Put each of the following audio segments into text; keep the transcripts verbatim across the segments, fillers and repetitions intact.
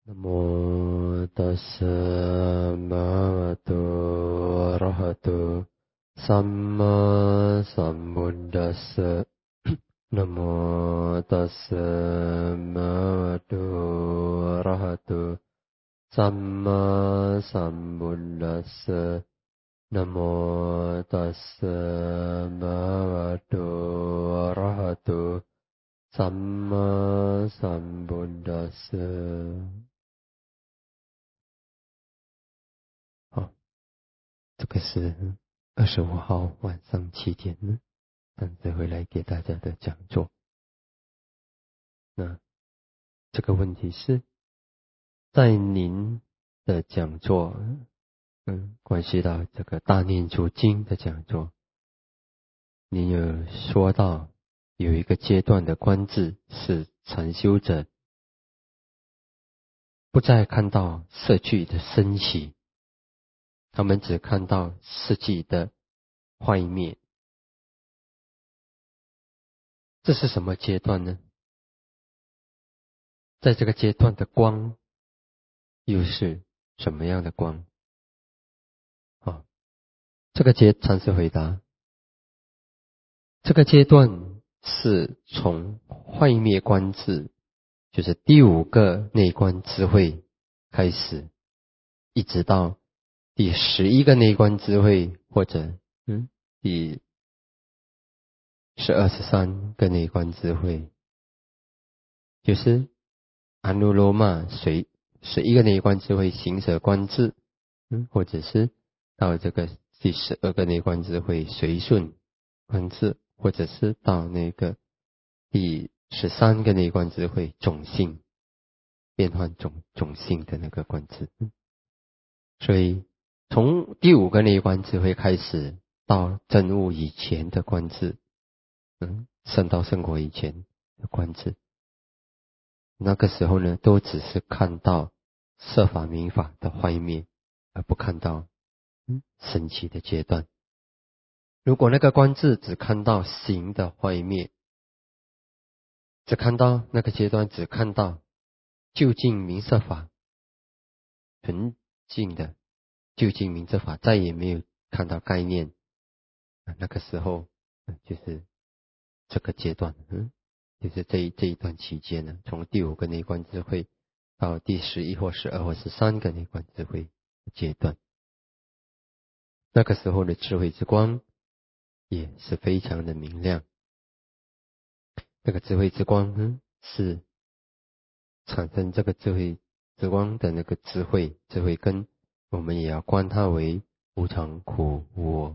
Namo tassa bhagavato arahato samma sambuddhassa. Namo tassa bhagavato arahato samma sambuddhassa. Namo tassa bhagavato arahato samma sambuddhassa。好，这个是二十五号晚上七点呢，上次回来给大家的讲座。那这个问题是在您的讲座，嗯，关系到这个大念处经的讲座，您有说到有一个阶段的观智是禅修者不再看到色具的升起，他们只看到实际的坏灭。这是什么阶段呢？在这个阶段的光又是什么样的光？啊，这个阶禅师回答，这个阶段是从坏灭观智，就是第五个内观智慧开始，一直到第十一个内观智慧，或者嗯第十二十三个内观智慧，就是阿耨罗嘛随十一个内观智慧行者观智，嗯，或者是到这个第十二个内观智慧随顺观智，或者是到那个第十三个内观智慧种性变换种种性的那个观智。嗯，所以从第五个内观智慧开始到证悟以前的观智，嗯，圣道圣果以前的观智，那个时候呢，都只是看到色法名法的坏灭，而不看到嗯升起的阶段。如果那个观智只看到行的坏灭，只看到那个阶段，只看到究竟名色法纯净的究竟名色法，再也没有看到概念，那个时候就是这个阶段，嗯，就是这一这一段期间呢，从第五个内观智慧到第十一或十二或十三个内观智慧阶段，那个时候的智慧之光也是非常的明亮。这个智慧之光，嗯，是产生这个智慧之光的那个智慧智慧根，我们也要观它为无常苦无我，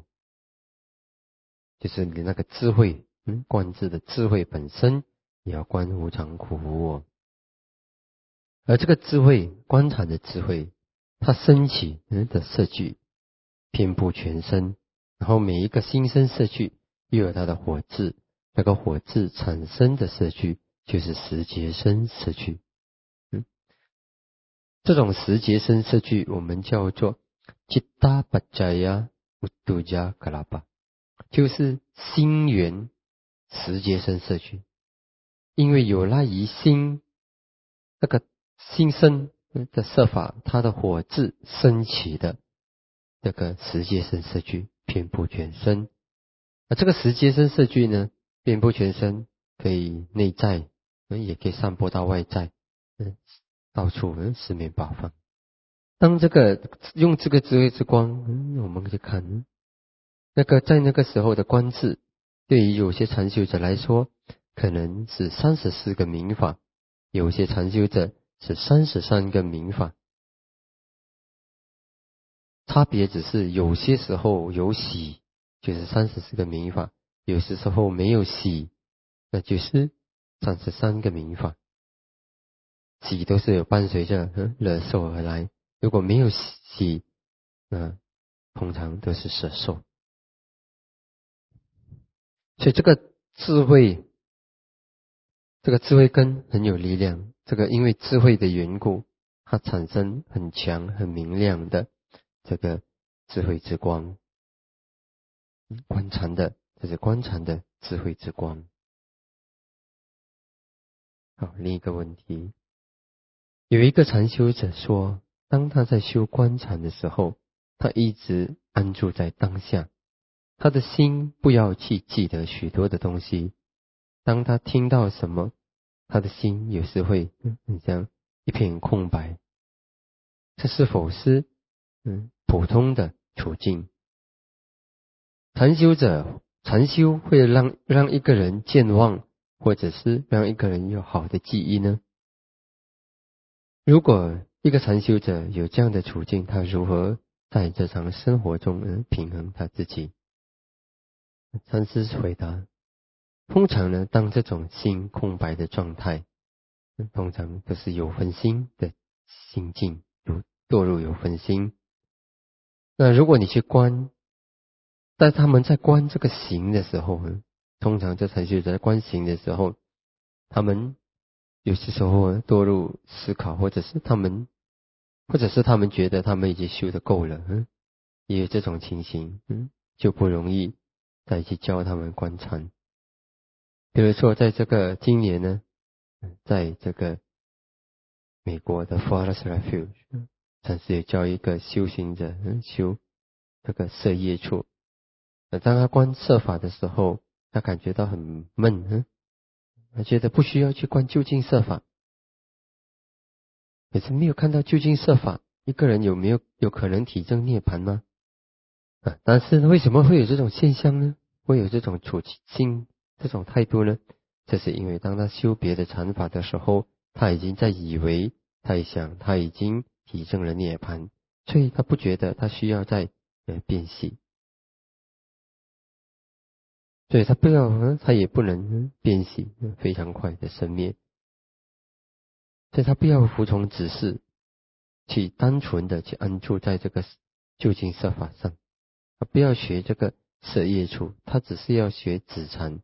就是你那个智慧，嗯，观智的智慧本身也要观无常苦无我。而这个智慧观察的智慧，它升起人的色具遍布全身，然后每一个新生色具又有它的火质，那个火质产生的色具就是十节生色具。嗯，这种十节生色具我们叫做吉达巴加呀乌杜加格拉巴，就是心源十节生色具。因为有赖于心那个心生的色法，它的火质升起的这个十界生色具遍布全身。那这个十界生色具呢，遍布全身，可以内在，也可以散播到外在，嗯，到处嗯四面八方。当这个用这个智慧之光，嗯，我们可以看，嗯，那个在那个时候的观智，对于有些禅修者来说，可能是三十四个名法，有些禅修者是三十三个名法，差别只是有些时候有喜，就是三十四个名法；有些时候没有喜，那就是三十三个名法。喜都是有伴随着嗯乐受而来，如果没有喜，那通常都是舍受。所以这个智慧，这个智慧根很有力量。这个因为智慧的缘故，它产生很强、很明亮的这个智慧之光。观禅的，这是观禅的智慧之光。好，另一个问题， 有一个禅修者说，当他在修观禅的时候，他一直安住在当下，他的心不要去记得许多的东西。当他听到什么，他的心有时会很像一片空白。这是否是嗯普通的处境？禅修者禅修会让让一个人健忘，或者是让一个人有好的记忆呢？如果一个禅修者有这样的处境，他如何在日常生活中平衡他自己？禅师回答：通常呢，当这种心空白的状态，通常都是有分心的心境，有堕入有分心。那如果你去观，但他们在观这个行的时候呢，通常这禅修者在观行的时候，他们有些时候堕入思考，或者是他们，或者是他们觉得他们已经修得够了，嗯，也有这种情形，嗯，就不容易再去教他们观禅。比如说，在这个今年呢，在这个美国的 Forest Refuge， 禅师也教一个修行者，嗯，修这个色业处。当他观色法的时候，他感觉到很闷，嗯，他觉得不需要去观究竟色法。可是没有看到究竟色法，一个人有没有有可能体证涅槃吗？啊，但是为什么会有这种现象呢？会有这种处境、这种态度呢？这是因为当他修别的禅法的时候，他已经在以为，他也想他已经体证了涅槃，所以他不觉得他需要再呃变细。所以他不要，他也不能变息，非常快的生灭。所以他不要服从指示，去单纯的去安住在这个究竟色法上。他不要学这个色业处，他只是要学止禅。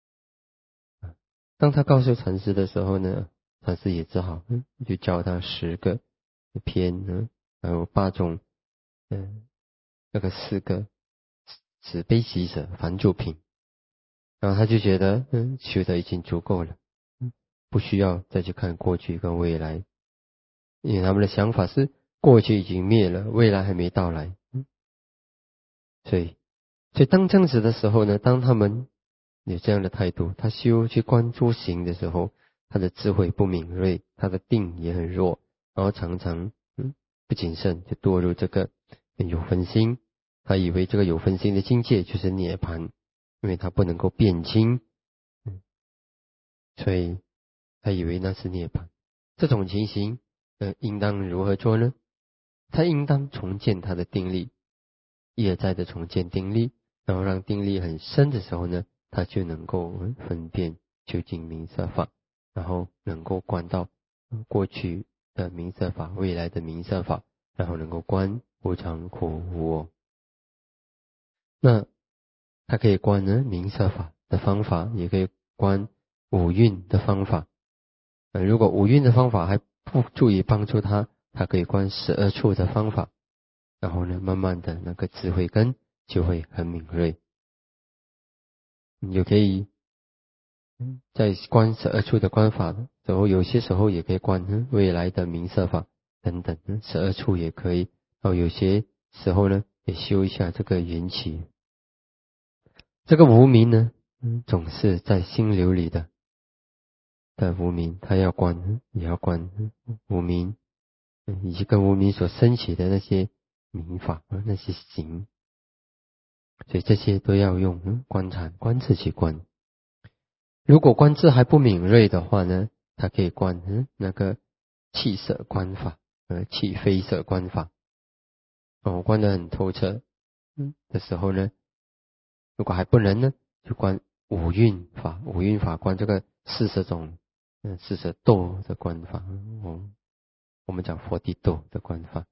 当他告诉禅师的时候呢，禅师也只好嗯，就教他十个篇呢，还有八种嗯，那个四个慈悲喜舍凡住品。然后他就觉得，嗯，修的已经足够了，嗯，不需要再去看过去跟未来，因为他们的想法是过去已经灭了，未来还没到来，嗯，所以，所以当这样子的时候呢，当他们有这样的态度，他修去关注行的时候，他的智慧不敏锐，他的定也很弱，然后常常嗯不谨慎，就堕入这个有分心，他以为这个有分心的境界就是涅槃。因为他不能够辨清，嗯，所以他以为那是涅槃。这种情形，呃，应当如何做呢？他应当重建他的定力，一而再的重建定力，然后让定力很深的时候呢，他就能够分辨究竟明色法，然后能够观到过去的明色法、未来的明色法，然后能够观无常、苦、无我。那他可以观呢明色法的方法，也可以观五蕴的方法。呃，如果五蕴的方法还不足以帮助他，他可以观十二处的方法，然后呢，慢慢的那个智慧根就会很敏锐。你就可以在观十二处的观法的时候，有些时候也可以观未来的明色法等等，十二处也可以。然后有些时候呢，也修一下这个缘起。这个无明呢，总是在心流里的的无明，他要观，也要观无明，以及跟无明所升起的那些明法，那些行，所以这些都要用观禅观自己观。如果观智还不敏锐的话呢，他可以观嗯那个气色观法，呃气非色观法。哦，观得很透彻，嗯的时候呢，如果还不能呢，就观五蕴法，五蕴法观这个四十种，嗯，四十度的观法，哦，我们讲佛地度的观法，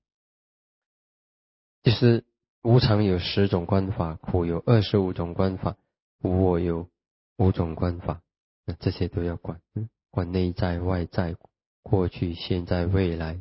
就是无常有十种观法，苦有二十五种观法，无我有五种观法，那这些都要观，嗯，观内在外在，过去现在未来，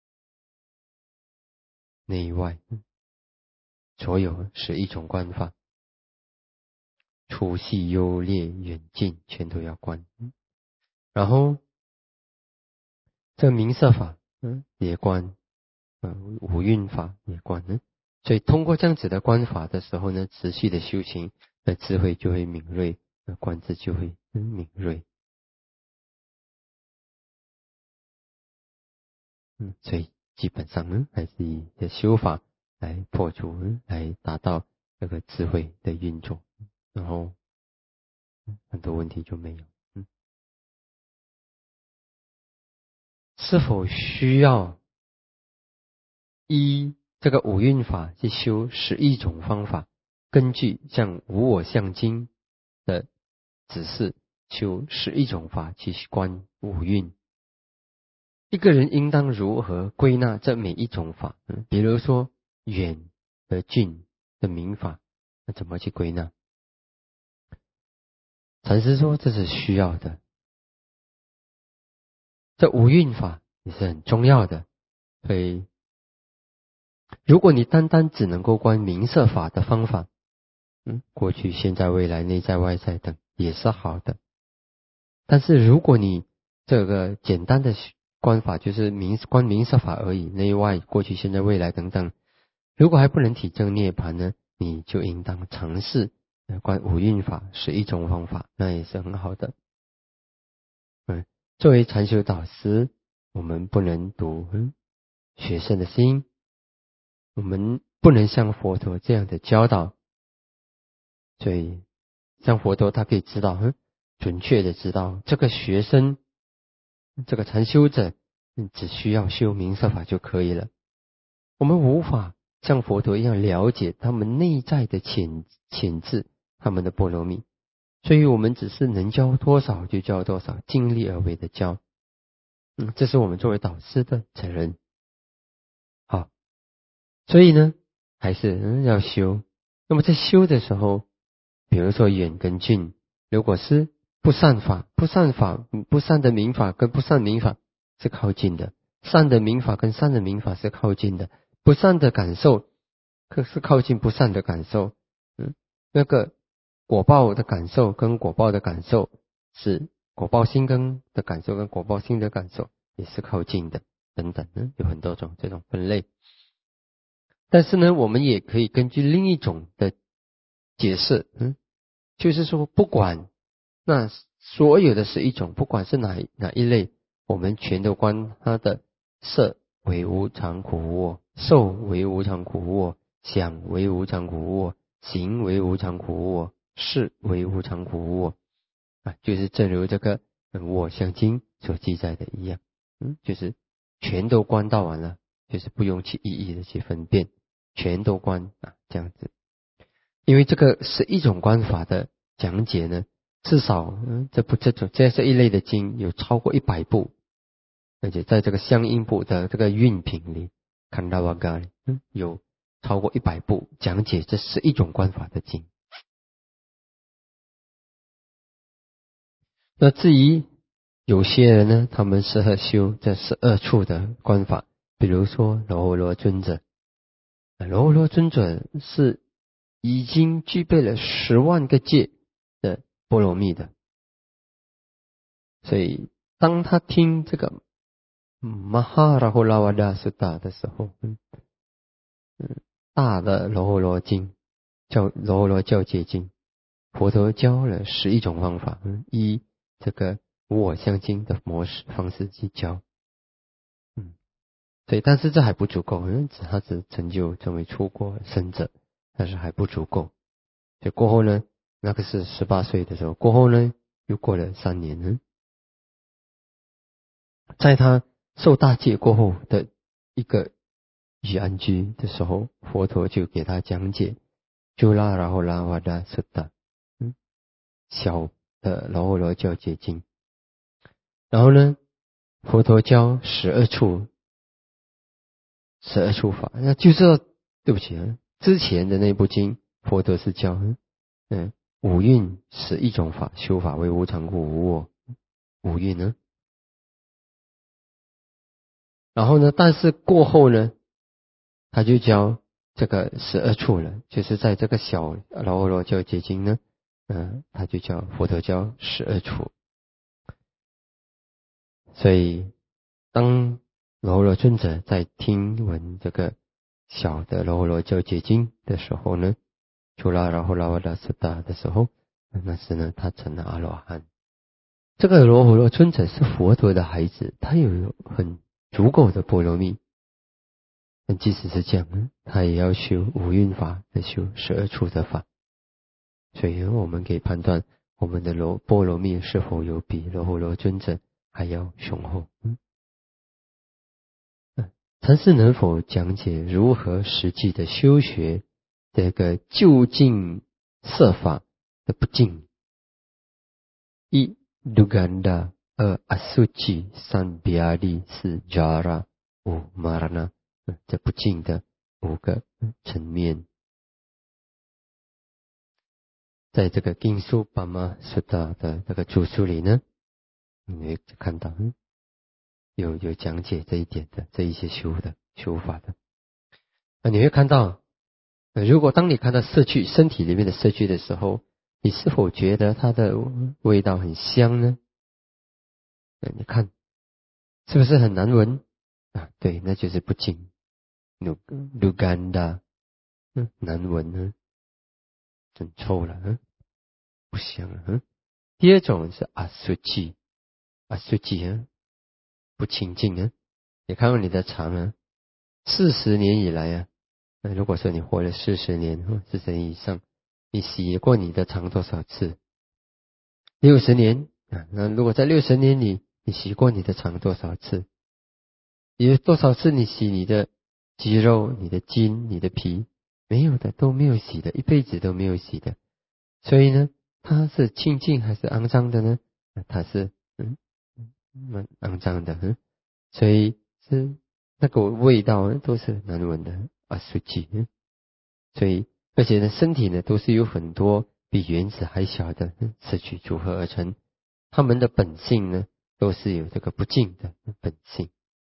内外，所有十一种观法。粗细优劣远近全都要观，然后这个明色法嗯，也观，嗯，五蕴法也观呢。所以通过这样子的观法的时候呢，持续的修行，那智慧就会敏锐，那观智就会嗯敏锐。嗯，所以基本上呢，还是以这修法来破除，来达到这个智慧的运作，然后很多问题就没有。嗯，是否需要依这个五蕴法去修十一种方法？根据像无我相经的指示，修十一种法去观五蕴。一个人应当如何归纳这每一种法？嗯，比如说远和近的明法，那怎么去归纳？禅师说这是需要的，这五蕴法也是很重要的。所以如果你单单只能够观明色法的方法，嗯，过去、现在、未来、内在、外在等也是好的。但是如果你这个简单的观法就是明观明色法而已，内外、过去、现在、未来等等，如果还不能体证涅槃呢，你就应当尝试观五蕴法是一种方法，那也是很好的。嗯，作为禅修导师，我们不能读嗯学生的心，我们不能像佛陀这样的教导。所以像佛陀他可以知道，嗯，准确的知道这个学生，这个禅修者，嗯，只需要修明色法就可以了。我们无法像佛陀一样了解他们内在的潜潜质，他们的波罗蜜，所以我们只是能教多少就教多少，尽力而为的教。嗯，这是我们作为导师的责任。好，所以呢，还是嗯要修。那么在修的时候，比如说远跟近，如果是不善法，不善法，不善的明法跟不善明法是靠近的，善的明法跟善的明法是靠近的，不善的感受可是靠近不善的感受。嗯，那个果报的感受跟果报的感受是果报心跟的感受跟果报心的感受也是靠近的，等等呢，有很多种这种分类。但是呢，我们也可以根据另一种的解释，嗯，就是说，不管那所有的是一种，不管是哪哪一类，我们全都观它的色为无常苦无我，受为无常苦无我，想为无常苦无我，行为无常苦无我，识为无常苦无我啊，就是正如这个嗯我相经所记载的一样，嗯，就是全都观到完了，就是不用去一一的去分辨。全都观啊，这样子，因为这个是一种观法的讲解呢，至少嗯，这部这种这这一类的经有超过一百部，而且在这个相应部的这个运品里，看到瓦嘎嗯有超过一百部讲解这是一种观法的经。那至于有些人呢，他们适合修这十二处的观法，比如说罗睺罗尊者。罗睺罗尊者是已经具备了十万个戒的波罗蜜的，所以当他听这个马哈拉呼拉瓦达苏达的时候，嗯嗯，大的罗睺罗经叫罗睺罗教戒经，佛陀教了十一种方法，嗯，依这个无我相经的模式方式去教，嗯，对，但是这还不足够，嗯，他只成就成为出国圣者，但是还不足够。就过后呢，那个是十八岁的时候，过后呢，又过了三年呢，在他受大戒过后的一个雨安居的时候，佛陀就给他讲解就拉然后拉瓦达苏达，嗯，小的罗睺罗教戒经，然后呢，佛陀教十二处十二处法，那就是要对不起啊，之前的那部经佛陀是教嗯五蕴十一种法修法为无常故无我五蕴呢，然后呢，但是过后呢，他就教这个十二处了，就是在这个小罗睺罗教结经呢，嗯、呃，他就教佛陀教十二处，所以当罗睺罗尊者在听闻这个小的罗睺罗教结经的时候呢，除了然后拉瓦达斯达的时候，那时呢他成了阿罗汉。这个罗睺罗尊者是佛陀的孩子，他有很足够的波罗蜜。但即使是这样，他也要修五蕴法，要修十二处的法。所以我们可以判断我们的罗波罗蜜是否有比罗睺罗尊者还要雄厚。嗯，禅师能否讲解如何实际的修学这个究竟色法的不净？一Duganda， 二 Asuci， 三 Biadi， 四 Jara， 五 Marana， 这不净的五个层面。在这个经书巴玛苏达的这个注释里呢，你会看到有有讲解这一点的，这一些修的修法的。那你会看到，如果当你看到色具身体里面的色具的时候，你是否觉得它的味道很香呢？你看是不是很难闻啊？对，那就是不净。鲁鲁干的，嗯，难闻呢，很臭了，嗯，不香了，嗯。第二种是阿苏气，阿苏气啊，不清净啊。你看看你的肠啊，四十年以来啊，那如果说你活了四十年或四十年以上，你洗过你的肠多少次？六十年啊，那如果在六十年里，你洗过你的肠多少次？有多少次你洗你的肌肉、你的筋、你的皮？没有的，都没有洗的，一辈子都没有洗的。所以呢，它是清净还是肮脏的呢？它是嗯蛮肮脏的，嗯，所以是那个味道都是难闻的啊，水气，嗯，所以而且呢，身体呢都是有很多比原子还小的色具组合而成，它们的本性呢都是有这个不净的本性。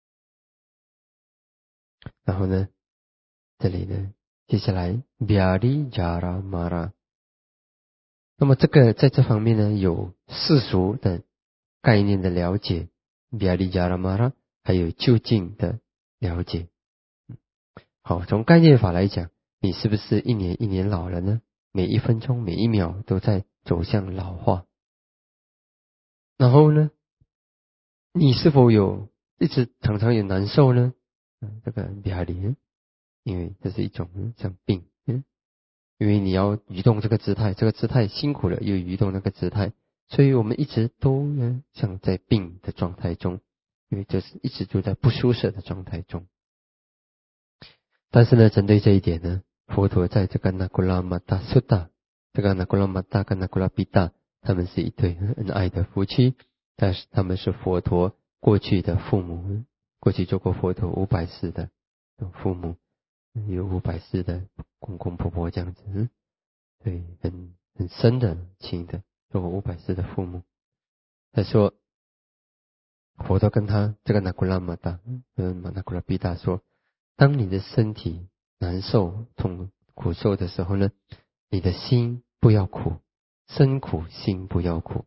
然后呢，这里呢，接下来 Biari Jara Mara， 那么这个在这方面呢，有世俗的概念的了解 Biari Jara Mara， 还有究竟的了解。好，从概念法来讲，你是不是一年一年老了呢？每一分钟每一秒都在走向老化。然后呢，你是否有一直常常有难受呢？嗯，这个 Biari， 因为这是一种像病，嗯，因为你要移动这个姿态，这个姿态辛苦了，又移动那个姿态，所以我们一直都呢像在病的状态中，因为这是一直都在不舒适的状态中。但是呢，针对这一点呢，佛陀在这个那古拉玛达苏达，这个那古拉玛达跟那古拉比达，他们是一对恩爱的夫妻，但是他们是佛陀过去的父母，过去做过佛陀五百世的父母，有五百世的公公婆婆这样子，对，很很深的情的，做过五百世的父母。他说，佛陀跟他这个那古拉玛达，嗯，那古拉比达说，当你的身体难受、痛苦受的时候呢，你的心不要苦，身苦心不要苦。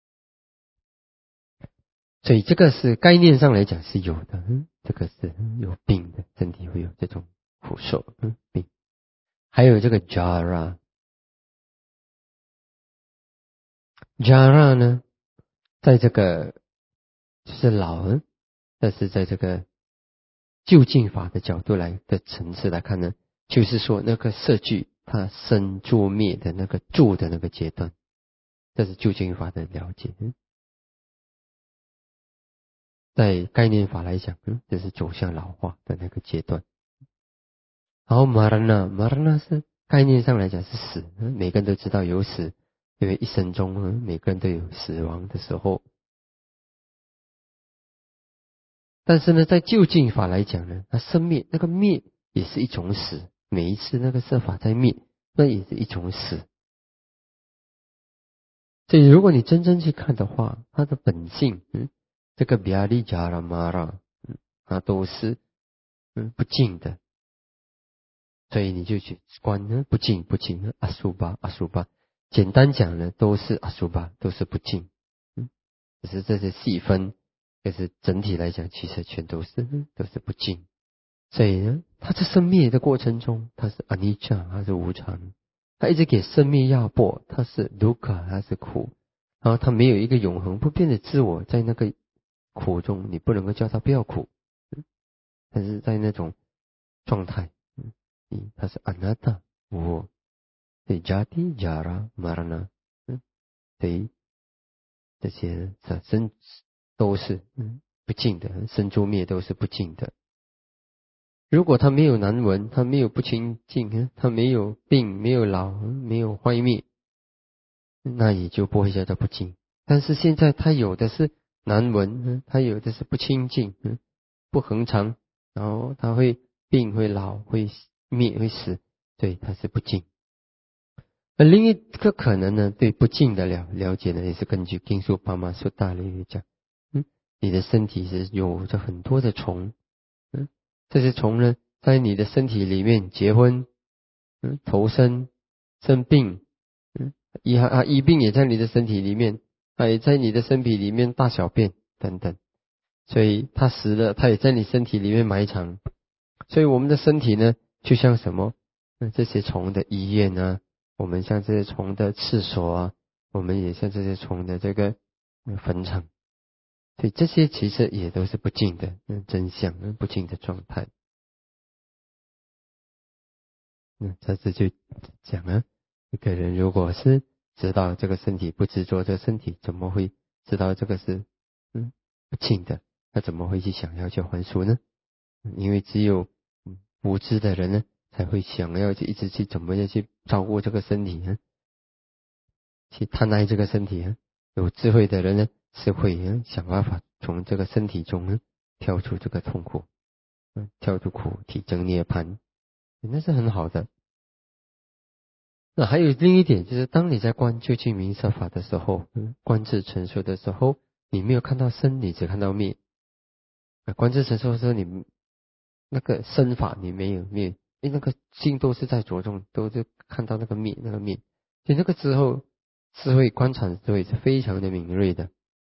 所以这个是概念上来讲是有的，嗯，这个是有病的，身体会有这种苦受，嗯，病。还有这个 Jara， Jara 呢，在这个就是老人，但是在这个究竟法的角度来的层次来看呢，就是说那个色具它生住灭的那个住的那个阶段，这是究竟法的了解。嗯，在概念法来讲，嗯，这是走向老化的那个阶段。然后 Marana Marana 是概念上来讲是死，嗯，每个人都知道有死，因为一生中，嗯，每个人都有死亡的时候。但是呢，在究竟法来讲呢，它生灭那个灭也是一种死，每一次那个色法在灭，那也是一种死。所以如果你真正去看的话，它的本性，嗯，这个比亚利加拉玛拉，嗯，它都是嗯不净的。所以你就去观呢，不净不净，阿苏巴阿苏巴，简单讲呢，都是阿苏巴，都是不净。嗯，只是这些细分可是整体来讲，其实全都是都是不净。所以呢，它在生灭的过程中，它是阿尼迦，它是无常，它一直给生灭压迫，它是卢卡，它是苦，然后它没有一个永恒不变的自我，在那个苦中，你不能够叫它不要苦，但是在那种状态，嗯，它是阿那达无我，对迦提迦拉玛拉那，嗯，对这些生都是嗯不净的，生诸灭都是不净的。如果他没有难闻，他没有不清净，他没有病，没有老，没有坏灭，那也就不会叫做不净。但是现在他有的是难闻，他有的是不清净，不恒常，然后他会病，会老，会灭，会死，对，他是不净。而另一个可能呢，对不净的了了解呢，也是根据经书巴玛苏大里讲，嗯，你的身体是有着很多的虫，嗯，这些虫呢，在你的身体里面结婚，嗯，投生，生病，嗯，医啊医病也在你的身体里面，它也在你的身体里面大小便等等，所以它死了，它也在你身体里面埋藏。所以我们的身体呢，就像什么？那这些虫的医院啊，我们像这些虫的厕所啊，我们也像这些虫的这个坟场。所以这些其实也都是不净的真相，不净的状态。那在这就讲啊，一个人如果是知道这个身体不执着这个身体，怎么会知道这个是嗯不净的？他怎么会去想要去还俗呢？因为只有无知的人呢，才会想要去一直去怎么样去照顾这个身体呢？去贪爱这个身体啊。有智慧的人呢，是会想办法从这个身体中呢跳出这个痛苦，跳出苦体证涅槃，那是很好的。那还有另一点就是，当你在观究竟明色法的时候，观自成熟的时候，你没有看到生，你只看到灭。观自成熟的时候，你那个身法你没有灭，因为那个心都是在着重，都是看到那个灭，那个灭。所以那个之后，智慧观察的智慧是非常的敏锐的。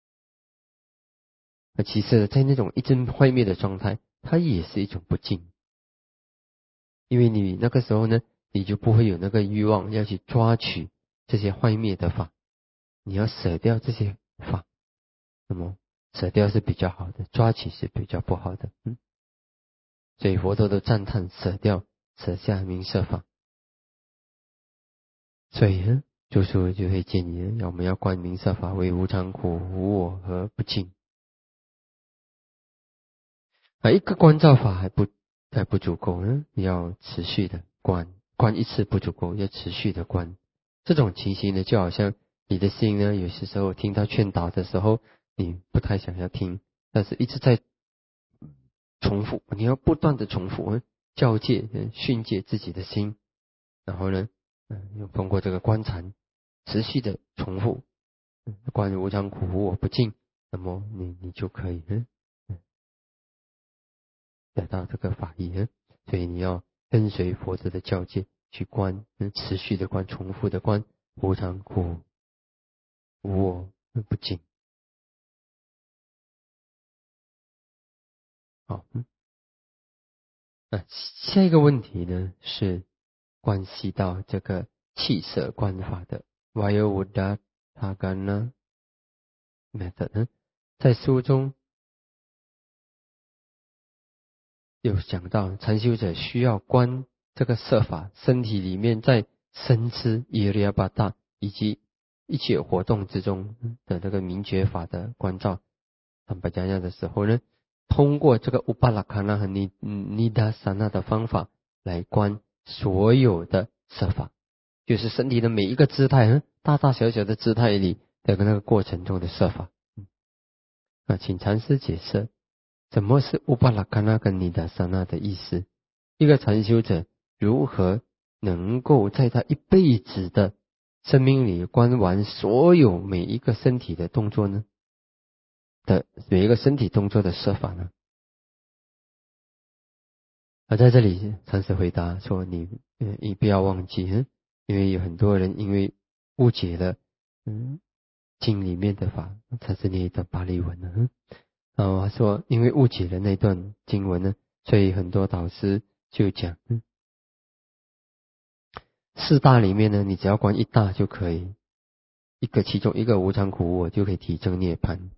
那其实，在那种一真坏灭的状态，它也是一种不净，因为你那个时候呢，你就不会有那个欲望要去抓取这些坏灭的法，你要舍掉这些法，那么舍掉是比较好的，抓取是比较不好的。嗯，所以佛陀都赞叹舍掉、舍下明色法。所以呢，就说就会建议我们要观明色法为无常、苦、无我和不净。啊，一个观照法还不还不足够呢，你要持续的观，观一次不足够，要持续的观。这种情形呢，就好像你的心呢，有些时候听到劝导的时候，你不太想要听，但是一直在重复，你要不断的重复教诫、训诫自己的心，然后呢，嗯，用通过这个观禅，持续的重复，观无常、苦、无我、不净，那么你你就可以嗯。得到这个法义，所以你要跟随佛陀的教诫去观，持续的观，重复的观，无常、苦、无我、不净。好，嗯，那下一个问题呢，是关系到这个气色观法的 Vayodhana method 呢，在书中有讲到，禅修者需要观这个色法，身体里面在身知伊利亚巴达以及一切活动之中的这个明觉法的关照。坦白讲讲的时候呢，通过这个乌巴拉卡纳和尼尼达萨那的方法来观所有的色法，就是身体的每一个姿态，大大小小的姿态里的那个过程中的色法。那请禅师解释。什么是乌巴拉卡那跟尼达萨那的意思？一个禅修者如何能够在他一辈子的生命里观完所有每一个身体的动作呢？的每一个身体动作的设法呢？而在这里，禅师回答说：“你，嗯，你不要忘记，嗯，因为有很多人因为误解了，嗯，经里面的法，禅师念的巴利文呢， 啊，说因为误解了那段经文呢，所以很多导师就讲，嗯，四大里面呢，你只要观一大就可以，一个其中一个无常苦我就可以体证涅槃。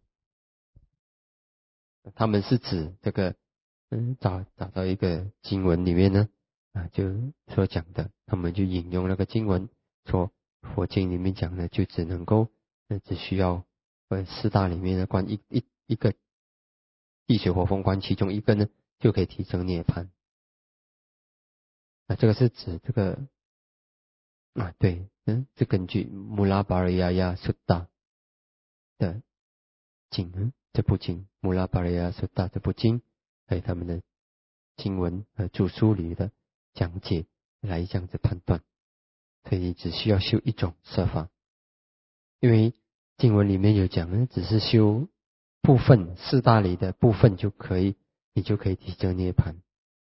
他们是指这个，嗯，找找到一个经文里面呢，啊，就所讲的，他们就引用那个经文，说佛经里面讲的，就只能够，呃，只需要，呃，四大里面的观一一一个地水火风观其中一个呢，就可以提升涅槃。啊，这个是指这个，啊，对，嗯，是根据穆拉巴瑞亚亚苏达的经，嗯，这部经穆拉巴瑞亚苏达这部经，还有他们的经文和著书里的讲解来这样子判断，所以只需要修一种设法，因为经文里面有讲，只是修部分四大里的部分就可以，你就可以提升涅槃。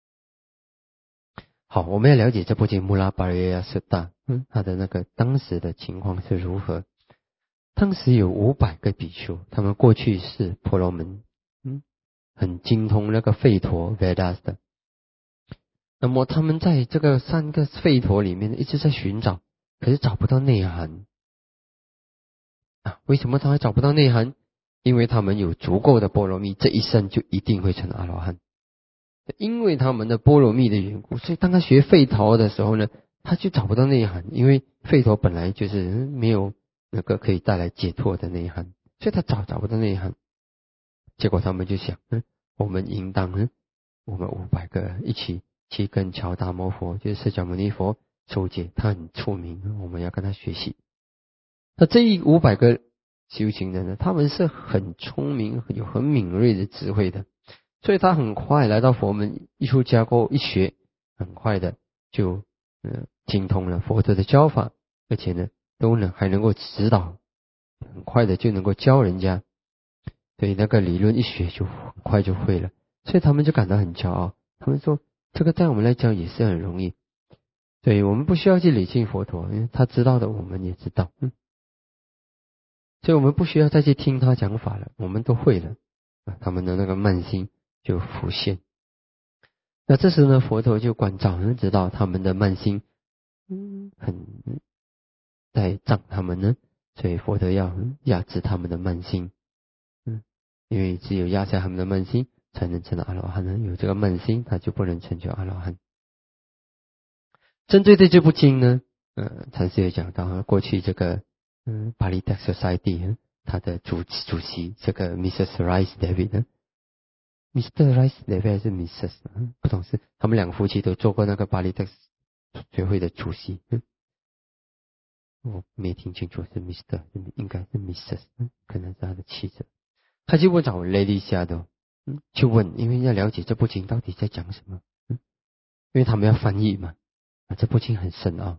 好，我们要了解这部经穆拉巴瑞亚苏达，嗯，它的那个当时的情况是如何。当时有五百个比丘，他们过去是婆罗门，嗯，很精通那个吠陀 Vedas 的。那么他们在这个三个吠陀里面一直在寻找，可是找不到内涵啊。为什么他会找不到内涵？因为他们有足够的波罗蜜，这一生就一定会成阿罗汉。因为他们的波罗蜜的缘故，所以当他学吠陀的时候呢，他就找不到内涵，因为吠陀本来就是没有那个可以带来解脱的内涵，所以他找找不到内涵。结果他们就想，嗯，我们应当，嗯，我们五百个人一起去跟乔达摩佛，就是释迦牟尼佛求解，他很出名，我们要跟他学习。那这一五百个修行人呢，他们是很聪明，有很敏锐的智慧的。所以他很快来到佛门，一出家过一学，很快的就呃精通了佛陀的教法，而且呢都能还能够指导，很快的就能够教人家，所以那个理论一学就很快就会了，所以他们就感到很骄傲。他们说这个在我们来讲也是很容易，所以我们不需要去理性佛陀，因为他知道的我们也知道，嗯，所以我们不需要再去听他讲法了，我们都会了啊。他们的那个慢心就浮现。那这时呢，佛陀就关照，知道他们的慢心，嗯，很在障他们呢，所以佛陀要压制他们的慢心，嗯，因为只有压下他们的慢心，才能成阿罗汉呢。有这个慢心，他就不能成就阿罗汉。针对对这部经呢，呃，禅师也讲到，过去这个嗯巴利达 Society 他的主主席这个 missus Rice David 呢。mister Rice David 还是 missus 不懂事，他们两夫妻都做过那个巴黎的学会的主席。嗯，我没听清楚是 mister 应该是 missus 嗯，可能是他的妻子。他就问找 Lady Shadow， 嗯，就问，因为要了解这部经到底在讲什么，嗯，因为他们要翻译嘛，啊，这部经很深奥。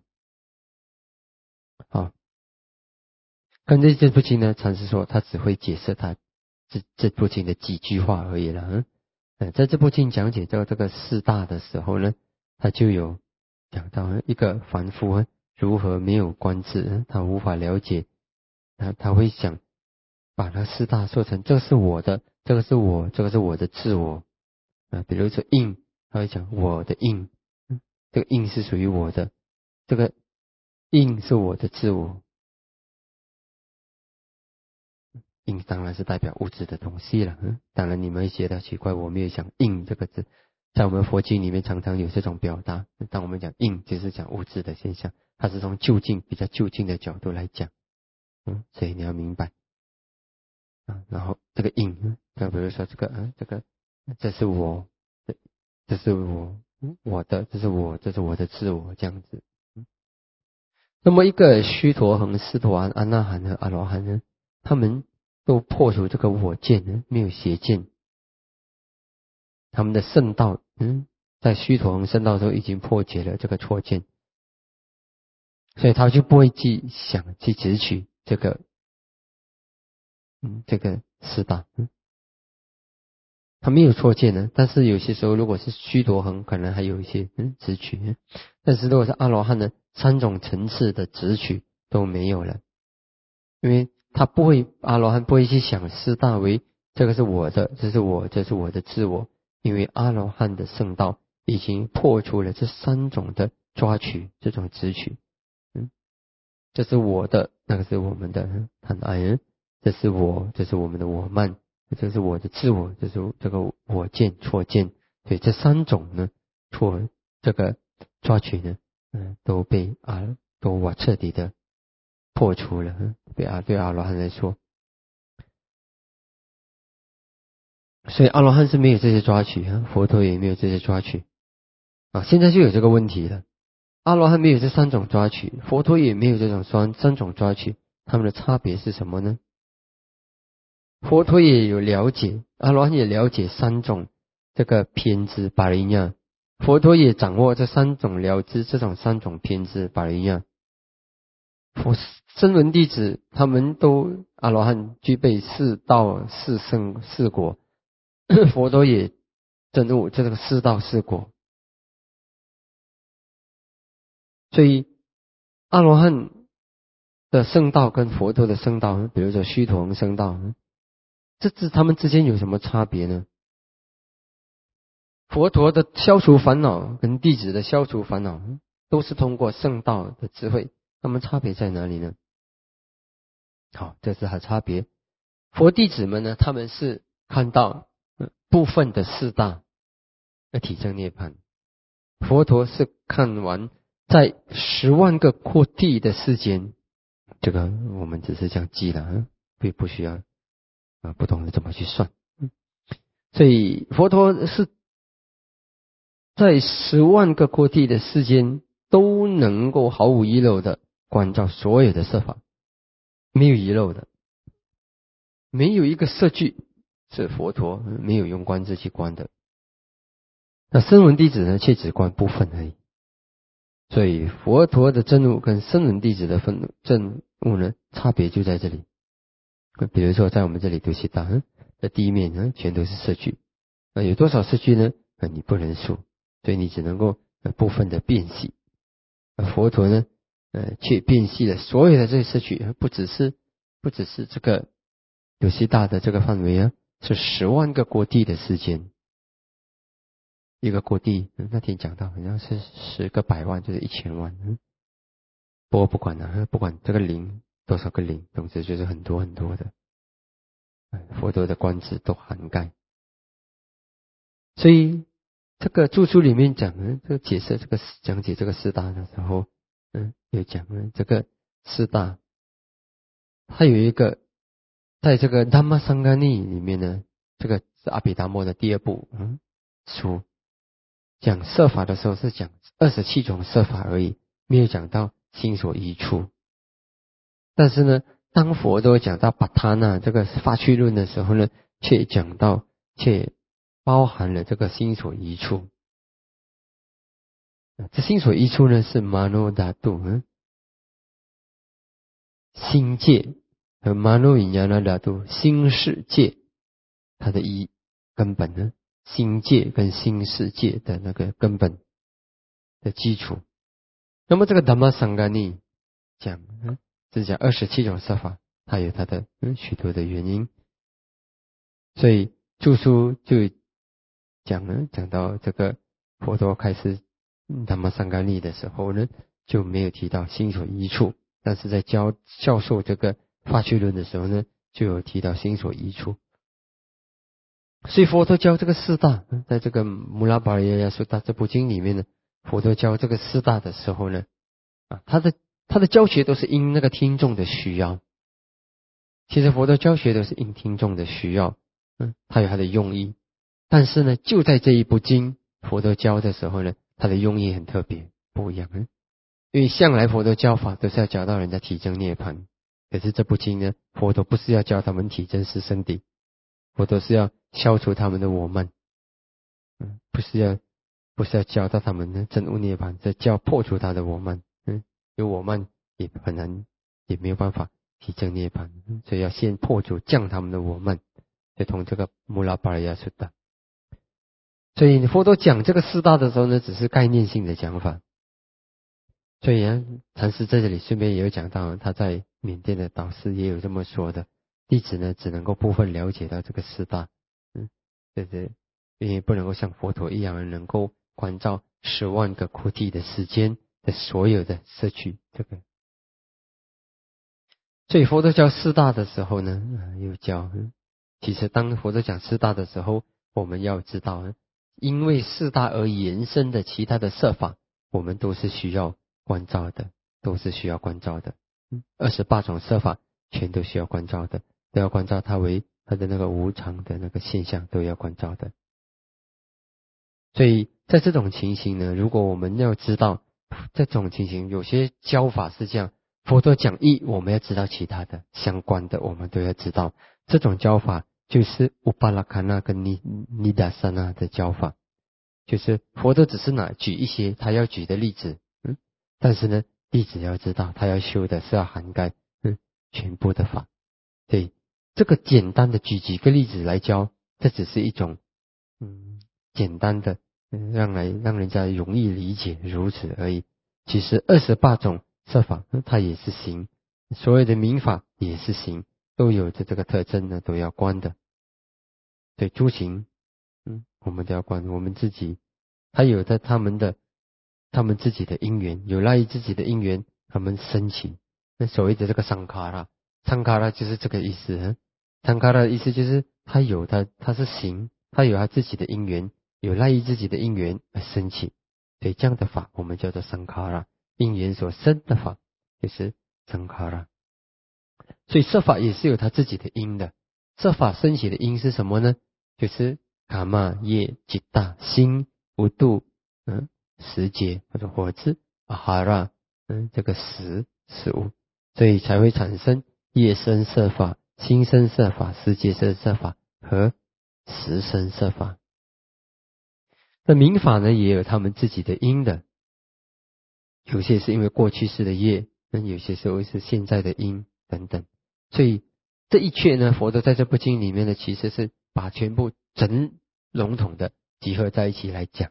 啊，根据这部经呢，禅师说他只会解释他这这部经的几句话而已了，嗯。呃，在这部经讲解到这个四大的时候呢，他就有讲到一个凡夫如何没有观智，他无法了解，他他会想把那四大说成这是我的，这个是我，这个是我的自我啊。比如说印，他会讲我的印，这个印是属于我的，这个印是我的自我。印当然是代表物质的东西了，嗯，当然你们会觉得奇怪，我没有讲印这个字，在我们佛经里面常常有这种表达。当我们讲印，就是讲物质的现象，它是从就近比较就近的角度来讲，嗯，所以你要明白啊。然后这个印，那比如说这个，嗯，这个这是我，这这是我，我的，这是我，这是我的自我，这样子。嗯，那么一个须陀恒、斯陀安、阿那含和阿罗汉呢，他们都破除这个我见呢，没有邪见。他们的圣道，嗯，在须陀恒圣道的时候已经破解了这个错见，所以他就不会去想去执取这个，嗯，这个四大，嗯，他没有错见呢。但是有些时候，如果是须陀恒，可能还有一些嗯执取，嗯，但是如果是阿罗汉呢，三种层次的执取都没有了。因为他不会，阿罗汉不会去想四大为这个是我的，这是我，这是我的自我。因为阿罗汉的圣道已经破除了这三种的抓取，这种执取。嗯，这是我的，那个是我们的贪爱，这是我，这是我们的我慢，这是我的自我，这是这个我见错见。所以这三种呢，错这个抓取呢，嗯，都被啊都我彻底的破除了。嗯，对啊，对阿罗汉来说。所以阿罗汉是没有这些抓取，佛陀也没有这些抓取啊。现在就有这个问题了，阿罗汉没有这三种抓取，佛陀也没有这种三三种抓取，他们的差别是什么呢？佛陀也有了解，阿罗汉也了解三种这个偏执巴利亚，佛陀也掌握这三种了知，这种三种偏执巴利亚。佛声闻弟子他们都阿罗汉具备四道四圣四果。佛陀也证悟这个四道四果，所以阿罗汉的圣道跟佛陀的圣道，比如说须陀洹圣道，这这他们之间有什么差别呢？佛陀的消除烦恼跟弟子的消除烦恼都是通过圣道的智慧，他们差别在哪里呢？好，这是它差别。佛弟子们呢，他们是看到部分的四大的体证涅槃，佛陀是看完在十万个阔地的世间，这个我们只是这样记了，不不需要啊，不懂得怎么去算。所以佛陀是在十万个阔地的世间都能够毫无遗漏的关照所有的设法，没有遗漏的，没有一个设句是佛陀没有用观自去观的。那声闻弟子呢，却只观部分而已。所以佛陀的证悟跟声闻弟子的分证悟呢，差别就在这里。比如说在我们这里读悉达的第一面呢，全都是色句，那有多少色句呢？你不能数，所以你只能够部分的辨析。佛陀呢，呃，却辨析了所有的这些色句，不只是不只是这个有悉达的这个范围啊，是十万个国地的时间。一个国地，那天讲到好像是十个百万，就是一千万。嗯，不过不管了、啊，不管这个零多少个零，总之就是很多很多的，佛陀的观智都涵盖。所以这个著书里面讲呢，这个解释这个讲解这个四大的时候，嗯，有讲呢这个四大，它有一个在这个达摩桑伽尼里面呢，这个是阿毗达摩的第二部嗯书。讲摄法的时候是讲二十七种摄法而已，没有讲到心所依处。但是呢，当佛都讲到巴塔那这个发趣论的时候呢，却讲到却包含了这个心所依处。这心所依处呢是玛诺达度，嗯，心界和玛诺引亚那达度心世界，它的一根本呢，心界跟心世界的那个根本的基础。那么这个达摩桑伽尼讲，嗯，是讲二十七种摄法，它有它的嗯许多的原因。所以著书就讲呢，讲到这个佛陀开始达摩桑伽尼的时候呢，就没有提到心所依处，但是在教教授这个发趣论的时候呢，就有提到心所依处。所以佛陀教这个四大，在这个穆拉巴耶亚苏达这部经里面呢，佛陀教这个四大的时候呢，啊，他的他的教学都是因那个听众的需要。其实佛陀教学都是因听众的需要，嗯，他有他的用意。但是呢，就在这一部经，佛陀教的时候呢，他的用意很特别，不一样。嗯，因为向来佛陀教法都是要教到人家体证涅槃，可是这部经呢，佛陀不是要教他们体证四圣谛，佛陀是要消除他们的我慢，嗯，不是要不是要教到他们呢证悟涅槃，是教破除他的我慢，嗯，有我慢也很难，也没有办法体证涅槃，所以要先破除降他们的我慢，就同这个穆拉巴耶苏达。所以佛陀讲这个四大的时候呢，只是概念性的讲法。所以呢，禅师在这里顺便也有讲到，他在缅甸的导师也有这么说的。 弟子呢只能够部分了解到这个四大，嗯，对对，因为不能够像佛陀一样能够关照十万个苦地的时间的所有的摄取这个。所以佛陀教四大的时候呢，呃、又教、嗯，其实当佛陀讲四大的时候，我们要知道，嗯，因为四大而延伸的其他的摄法，我们都是需要关照的，都是需要关照的。嗯，二十八种摄法全都需要关照的，都要关照它为它的那个无常的那个现象都要关照的。所以在这种情形呢，如果我们要知道这种情形，有些教法是这样，佛陀讲一，我们要知道其他的相关的，我们都要知道。这种教法就是乌巴拉卡那跟尼尼达萨那的教法，就是佛陀只是拿举一些他要举的例子，嗯，但是呢，弟子要知道他要修的是要涵盖嗯全部的法。对，这个简单的举几个例子来教，这只是一种嗯简单的。嗯，让来让人家容易理解，如此而已。其实二十八种摄法，它也是行；所有的民法也是行，都有着这个特征呢，都要观的。对，诸行，嗯，我们都要观。我们自己，他有着他们的他们自己的因缘，有赖于自己的因缘，他们升起。那所谓的这个桑卡拉，桑卡拉就是这个意思。桑卡拉的意思就是他有他他是行，他有他自己的因缘。有赖于自己的因缘而升起，所以这样的法我们叫做桑卡拉，因缘所生的法就是桑卡拉。所以摄法也是有他自己的因的，摄法升起的因是什么呢？就是卡玛业吉大心无度嗯时节或者火字阿哈拉嗯这个食食物，所以才会产生业生摄法、心生摄法、时节生摄法和时生摄法。那民法呢，也有他们自己的因的，有些是因为过去式的业，那有些时候是现在的因等等。所以这一切呢，佛陀在这部经里面呢，其实是把全部整笼统的集合在一起来讲。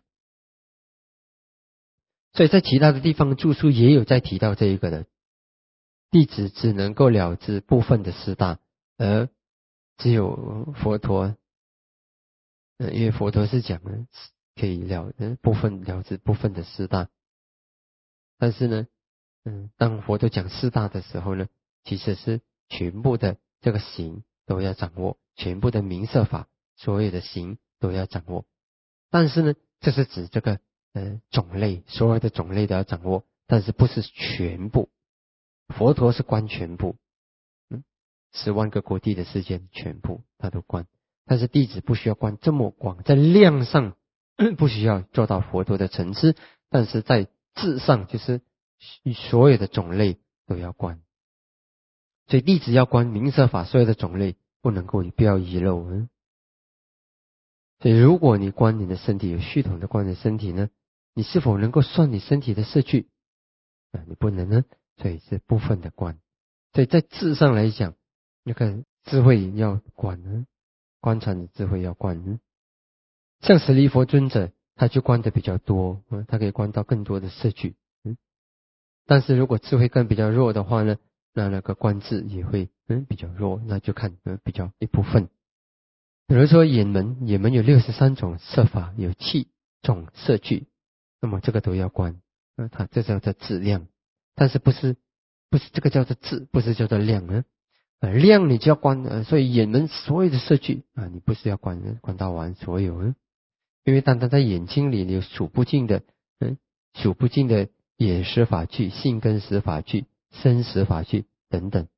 所以在其他的地方著述也有在提到这一个的，弟子只能够了知部分的四大，而只有佛陀，呃，因为佛陀是讲呢。可以了部分了知部分的四大，但是呢，嗯，当佛陀讲四大的时候呢，其实是全部的这个行都要掌握，全部的名色法，所有的行都要掌握。但是呢，这是指这个呃种类，所有的种类都要掌握，但是不是全部。佛陀是观全部，嗯，十万个国地的世界全部他都观，但是弟子不需要观这么广，在量上。不需要做到佛陀的层次，但是在质上就是所有的种类都要观，所以弟子要观名色法所有的种类，不能够不要遗漏。嗯，所以如果你观你的身体，有系统的观你的身体呢，你是否能够算你身体的摄取啊？你不能呢，所以是部分的观。所以在质上来讲，那个智慧要观呢，观察的智慧要观呢。像舍利弗尊者，他就观的比较多，嗯，他可以观到更多的摄取，嗯。但是如果智慧更比较弱的话呢，那那个观智也会嗯比较弱，那就看嗯比较一部分。比如说眼门，眼门有六十三种摄法，有七种摄取，那么这个都要观，嗯，它这叫做质量，但是不是不是这个叫做质，不是叫做量呢？啊，量你就要观，呃，所以眼门所有的摄取啊，你不是要观观到完所有呢？因为单单在眼睛里，你有数不尽的，嗯，数不尽的眼识法具、性根识法具、身识法具等等，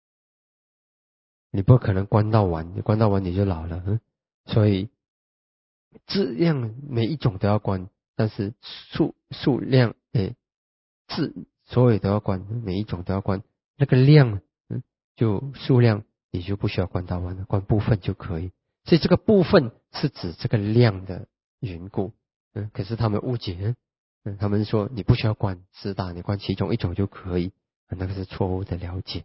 你不可能观到完，你观到完你就老了，嗯，所以质量每一种都要观，但是数数量，诶，质所有都要观，每一种都要观，那个量，嗯，就数量你就不需要观到完了，观部分就可以。所以这个部分是指这个量的缘故，嗯，可是他们误解，嗯，他们说你不需要观四大，你观其中一种就可以，那个是错误的了解，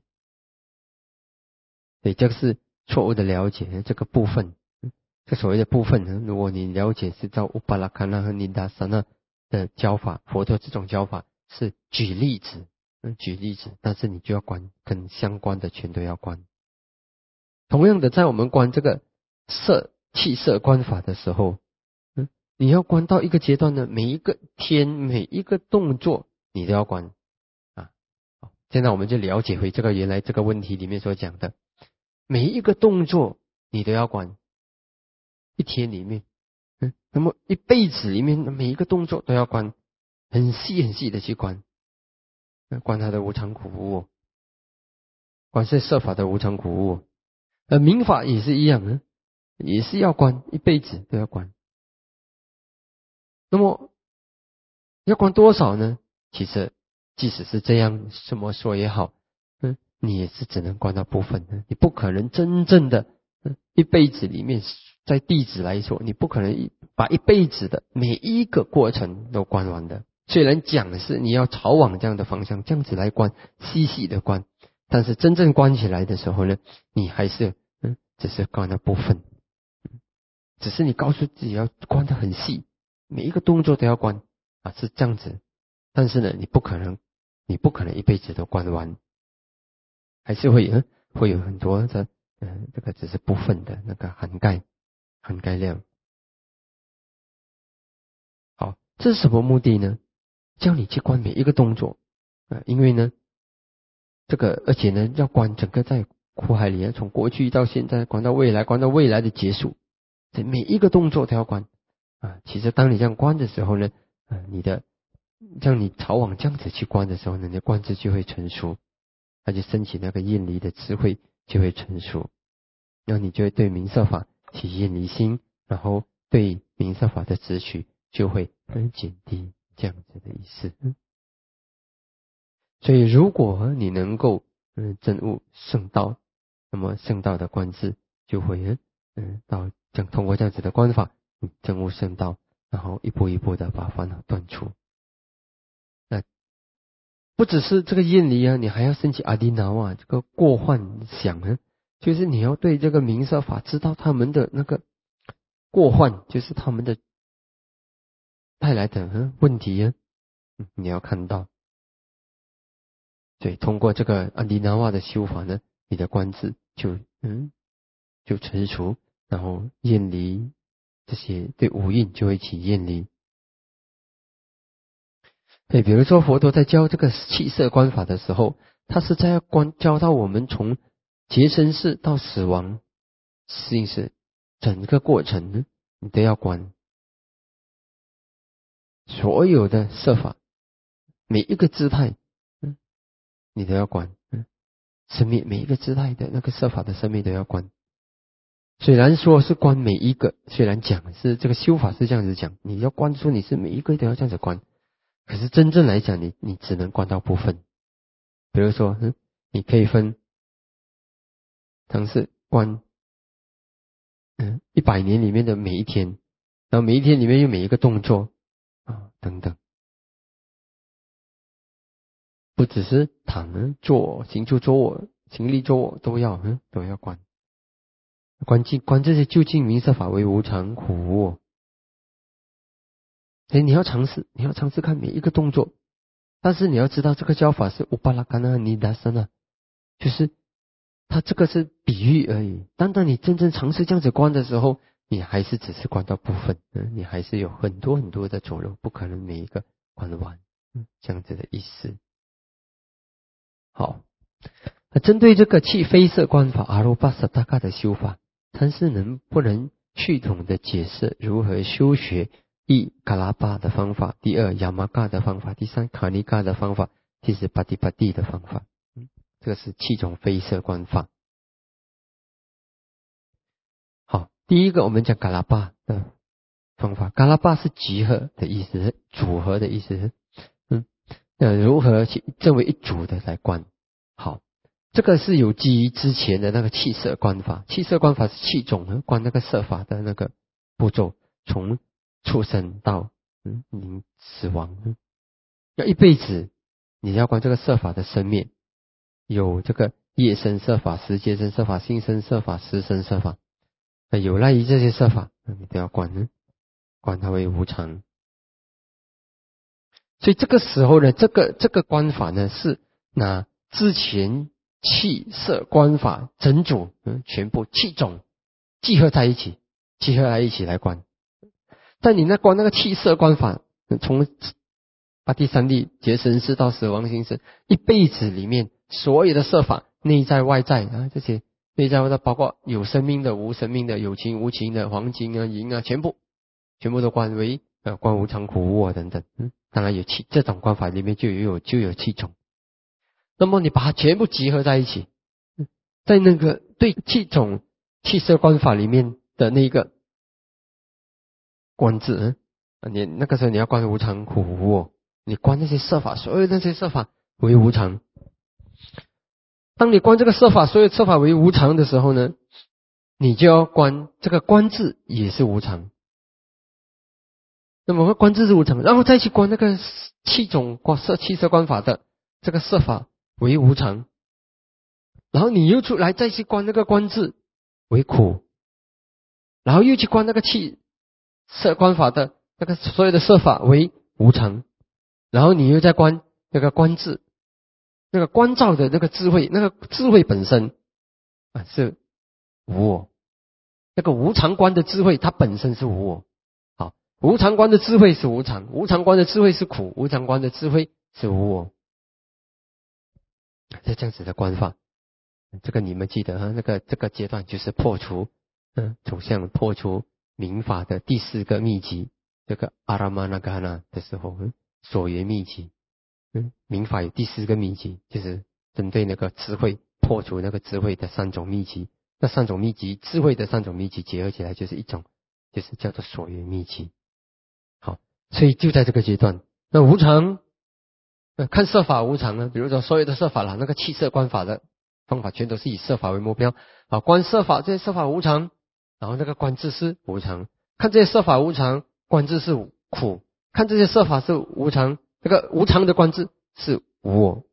所以这个是错误的了解，这个部分，嗯，这所谓的部分呢，如果你了解是照乌巴拉卡那和尼达萨那的教法，佛陀这种教法是举例子，嗯，举例子，但是你就要观跟相关的全都要观。 同样的，在我们观这个色气色观法的时候，嗯，你要观到一个阶段呢，每一个天每一个动作你都要观啊。现在我们就了解回这个原来这个问题里面所讲的，每一个动作你都要观，一天里面，嗯，那么一辈子里面每一个动作都要观，很细很细的去观，观它的无常苦无，观是色法的无常苦无。而民法也是一样的，也是要观，一辈子都要观。那么要观多少呢？其实即使是这样这么说也好，嗯，你也是只能观到部分的，你不可能真正的，嗯，一辈子里面，在弟子来说，你不可能把一辈子的每一个过程都观完的。虽然讲的是你要朝往这样的方向，这样子来观，细细的观，但是真正观起来的时候呢，你还是嗯，只是观了部分，只是你告诉自己要观得很细，每一个动作都要观啊，是这样子。但是呢，你不可能，你不可能一辈子都观完，还是会嗯会有很多的嗯、呃、这个只是部分的那个涵盖涵盖量。好，这是什么目的呢？叫你去观每一个动作啊、呃，因为呢，这个而且呢要观整个在苦海里，从过去到现在，观到未来，观到未来的结束，这每一个动作都要观啊。其实当你这样观的时候呢，啊、呃，你的让你朝往这样子去观的时候呢，你的观智就会成熟，它就升起那个厌离的智慧就会成熟，然后你就会对明色法起厌离心，然后对明色法的执取就会很减低，这样子的意思。嗯，所以如果你能够嗯证悟圣道，那么圣道的观智就会嗯到这样通过这样子的观法，嗯证悟圣道，然后一步一步的把烦恼断除。那不只是这个厌离啊，你还要升起阿迪那啊，这个过患想啊，就是你要对这个明色法知道他们的那个过患，就是他们的带来的嗯问题啊，嗯，你要看到。对，通过这个阿迪那瓦的修法呢，你的观智就嗯就成熟，然后厌离这些对五蕴就会起厌离。对，比如说佛陀在教这个气色观法的时候，他是在观教到我们从结生世到死亡，实际是整个过程呢，你都要观所有的色法，每一个姿态，嗯，你都要观，嗯，生命每一个姿态的那个色法的生命都要观。虽然说是观每一个，虽然讲是这个修法是这样子讲，你要观出你是每一个都要这样子观，可是真正来讲，你你只能观到部分。比如说，嗯，你可以分，ทั้ง是观，嗯，一百年里面的每一天，然后每一天里面有每一个动作啊等等，不只是躺、坐、行住坐卧、行立坐卧都要，嗯，都要观。观境观这些究竟明色法为无常苦无。所以你要尝试，你要尝试看每一个动作，但是你要知道这个教法是乌巴拉干纳尼达森啊，就是它这个是比喻而已。当当你真正尝试这样子观的时候，你还是只是观到部分，嗯，你还是有很多很多的种类，不可能每一个观得完，嗯，这样子的意思。好，那针对这个气非色观法阿罗巴萨达嘎的修法，禅师能不能系统的解释如何修学？一嘎拉巴的方法，第二亚玛嘎的方法，第三卡尼嘎的方法，第四巴蒂巴蒂的方法。嗯，这个是七种非色观法。好，第一个我们讲嘎拉巴的方法，嘎拉巴是集合的意思，组合的意思。嗯，那如何去证为一组的来观？好，这个是有基于之前的那个气色观法，气色观法是七种的观那个色法的那个步骤，从出生到嗯临死亡，嗯，要一辈子你要观这个色法的生灭，有这个业生色法、时节生色法、心生色法、时生色法，那有赖于这些色法，你都要观呢，观它为无常。所以这个时候呢，这个这个观法呢，是拿之前气色观法整组，嗯，全部气种集合在一起，集合在一起来观。但你那观那个气色观法，从八第三地结生识到死亡行识，一辈子里面所有的色法，内在外在啊，这些内在外在包括有生命的、无生命的、有情无情的、黄金啊、银啊，全部全部都观为呃观无常、苦、无我等等。嗯，当然有气，这种观法里面就有就有气种。那么你把它全部集合在一起，在那个对气种气色观法里面的那个观字，嗯，你那个时候你要观无常、苦、无我，你观那些色法，所有那些色法为无常。当你观这个色法，所有色法为无常的时候呢，你就要观这个观字也是无常。那么观字是无常，然后再去观那个气种观色气色观法的这个色法为无常，然后你又出来再去观那个观字为苦，然后又去观那个气色观法的那个所有的色法为无常，然后你又再观那个观字，那个观照的那个智慧，那个智慧本身啊是无我，那个无常观的智慧它本身是无我。好，无常观的智慧是无常，无常观的智慧是苦，无常观的智慧是无我。这样子的观法，这个你们记得哈，那个这个阶段就是破除嗯走向破除明法的第四个秘籍，这个阿拉玛那嘎那的时候，嗯，所缘秘籍。嗯，明法有第四个秘籍，就是针对那个智慧破除那个智慧的三种秘籍。那三种秘籍，智慧的三种秘籍结合起来就是一种，就是叫做所缘秘籍。好，所以就在这个阶段，那无常，呃，看色法无常呢，比如说所有的色法啦，那个气色观法的方法全都是以色法为目标。好，观色法，这些色法无常，然后那个观自是无常，看这些色法无常，观自是苦，看这些色法是无常。这个无常的观字是无我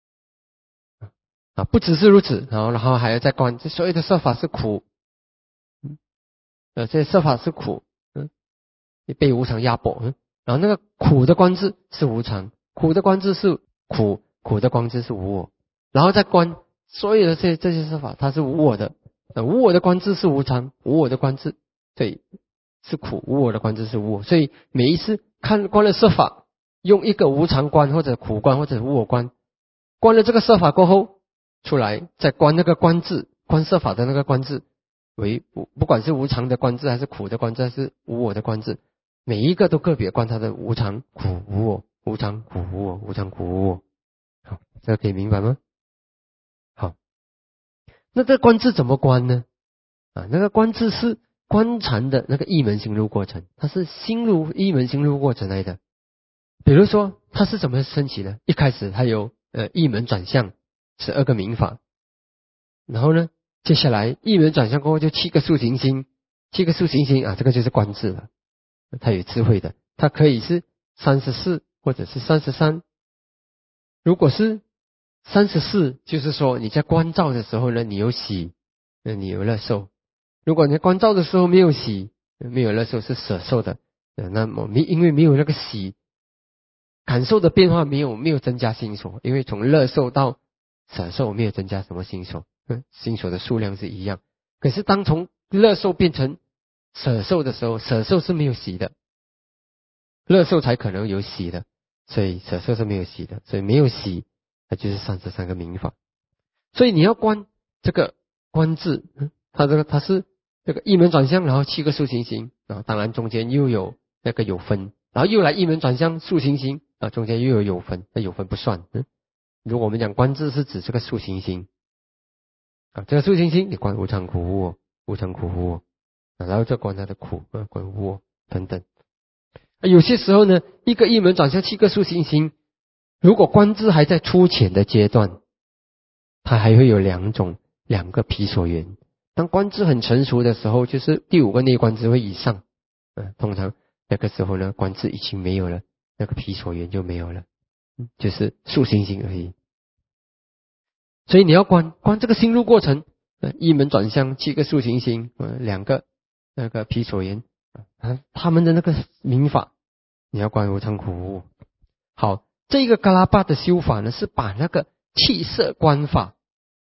啊，不只是如此，然后然后还要再观这所有的色法是苦，嗯，呃，这些色法是苦，嗯，你被无常压迫，嗯，然后那个苦的观字是无常，苦的观字是苦，苦的观字是无我，然后再观所有的这些这些色法，它是无我的，呃，无我的观字是无常，无我的观字对是苦，无我的观字是无我，所以每一次看观了色法。用一个无常观或者苦观或者无我观，观了这个色法过后出来，再观那个观字，观色法的那个观字为不管是无常的观字还是苦的观字还是无我的观字，每一个都个别观它的无常苦无我，无常苦无我，无常苦无我。好，这个可以明白吗？好，那这观字怎么观呢？啊，那个观字是观禅的那个一门心入过程，它是心入一门心入过程来的。比如说它是怎么升起的？一开始它有呃一门转向十二个明法，然后呢，接下来一门转向过后就七个速行星，七个速行星啊，这个就是观字了。它有智慧的，它可以是三十四或者是三十三。如果是三十四，就是说你在观照的时候呢，你有喜，那你有乐受；如果你在观照的时候没有喜，没有乐受是舍受的，那么没因为没有那个喜。感受的变化没有没有增加心所，因为从乐受到舍受没有增加什么心所，嗯，心所的数量是一样。可是当从乐受变成舍受的时候，舍受是没有喜的，乐受才可能有喜的，所以舍受是没有喜的，所以没有喜，它就是三十三个明法。所以你要观这个观字，嗯，它这个它是这个一门转向，然后七个速行星，然后当然中间又有那个有分，然后又来一门转向速行星。啊，中间又有有分，那有分不算。嗯，如果我们讲观字是指这个速行星啊，这个速行星你观无常苦无我，无常苦无我，啊，然后再观它的苦啊，观无我等等。啊，有些时候呢，一个一门转向七个速行星，如果观字还在粗浅的阶段，它还会有两种两个毗所缘。当观字很成熟的时候，就是第五个内观智慧以上，嗯，通常那个时候呢，观字已经没有了。那个毗所缘就没有了，就是速行星而已。所以你要观观这个心入过程，呃，一门转向七个速行星，呃，两个那个毗所缘，啊，他们的那个明法，你要观无常苦无我。好，这个嘎拉巴的修法呢，是把那个气色观法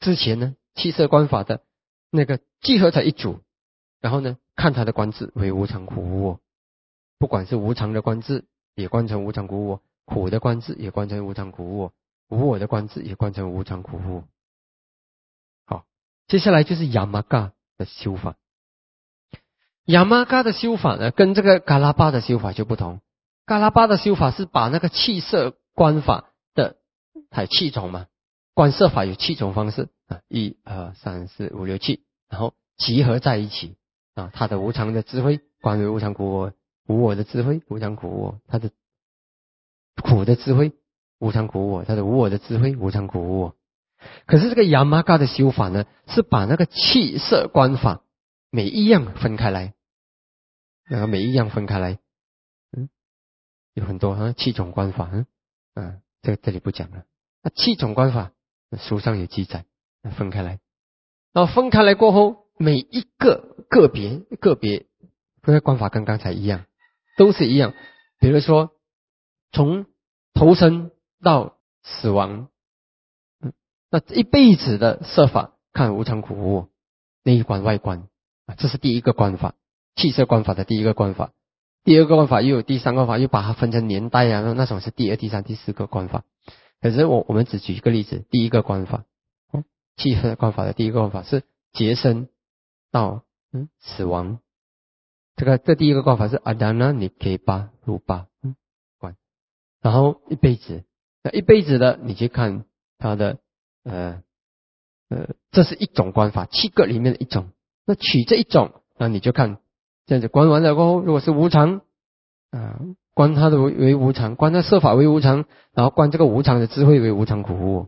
之前呢气色观法的那个集合在一组，然后呢看他的观智为无常苦无我，不管是无常的观智也观成无常苦无我，苦的观智也观成无常苦无我，无我的观智也观成无常苦无我。好，接下来就是亚玛嘎的修法。亚玛嘎的修法呢，跟这个嘎拉巴的修法就不同。嘎拉巴的修法是把那个气色观法的，还有七种嘛，观色法有七种方式啊，一二三四五六七，然后集合在一起啊，他的无常的智慧观为无常苦我，无我的智慧无常苦我，他的苦的智慧无常苦我，他的无我的智慧无常苦我。可是这个亚玛嘎的修法呢，是把那个气色观法每一样分开来，然后每一样分开来，嗯，有很多啊七种观法，嗯啊，这这里不讲了。那七种观法书上有记载，分开来，然后分开来过后，每一个个别个别分开观法跟刚才一样，都是一样。比如说从投生到死亡，嗯，那一辈子的色法看无常苦无我，内观外观啊，这是第一个观法，气色观法的第一个观法。第二个观法又有第三个观法，又把它分成年代啊，那种是第二、第三、第四个观法。可是我我们只举一个例子，第一个观法，哦，气色观法的第一个观法是劫生到嗯死亡，这个这第一个观法是阿达那尼给巴鲁巴嗯观，然后一辈子，那一辈子的你去看它的呃呃，这是一种观法，七个里面的一种，那取这一种，那你就看这样子观完了过后，如果是无常啊，观它的为为无常，观它色法为无常，然后观这个无常的智慧为无常苦无我，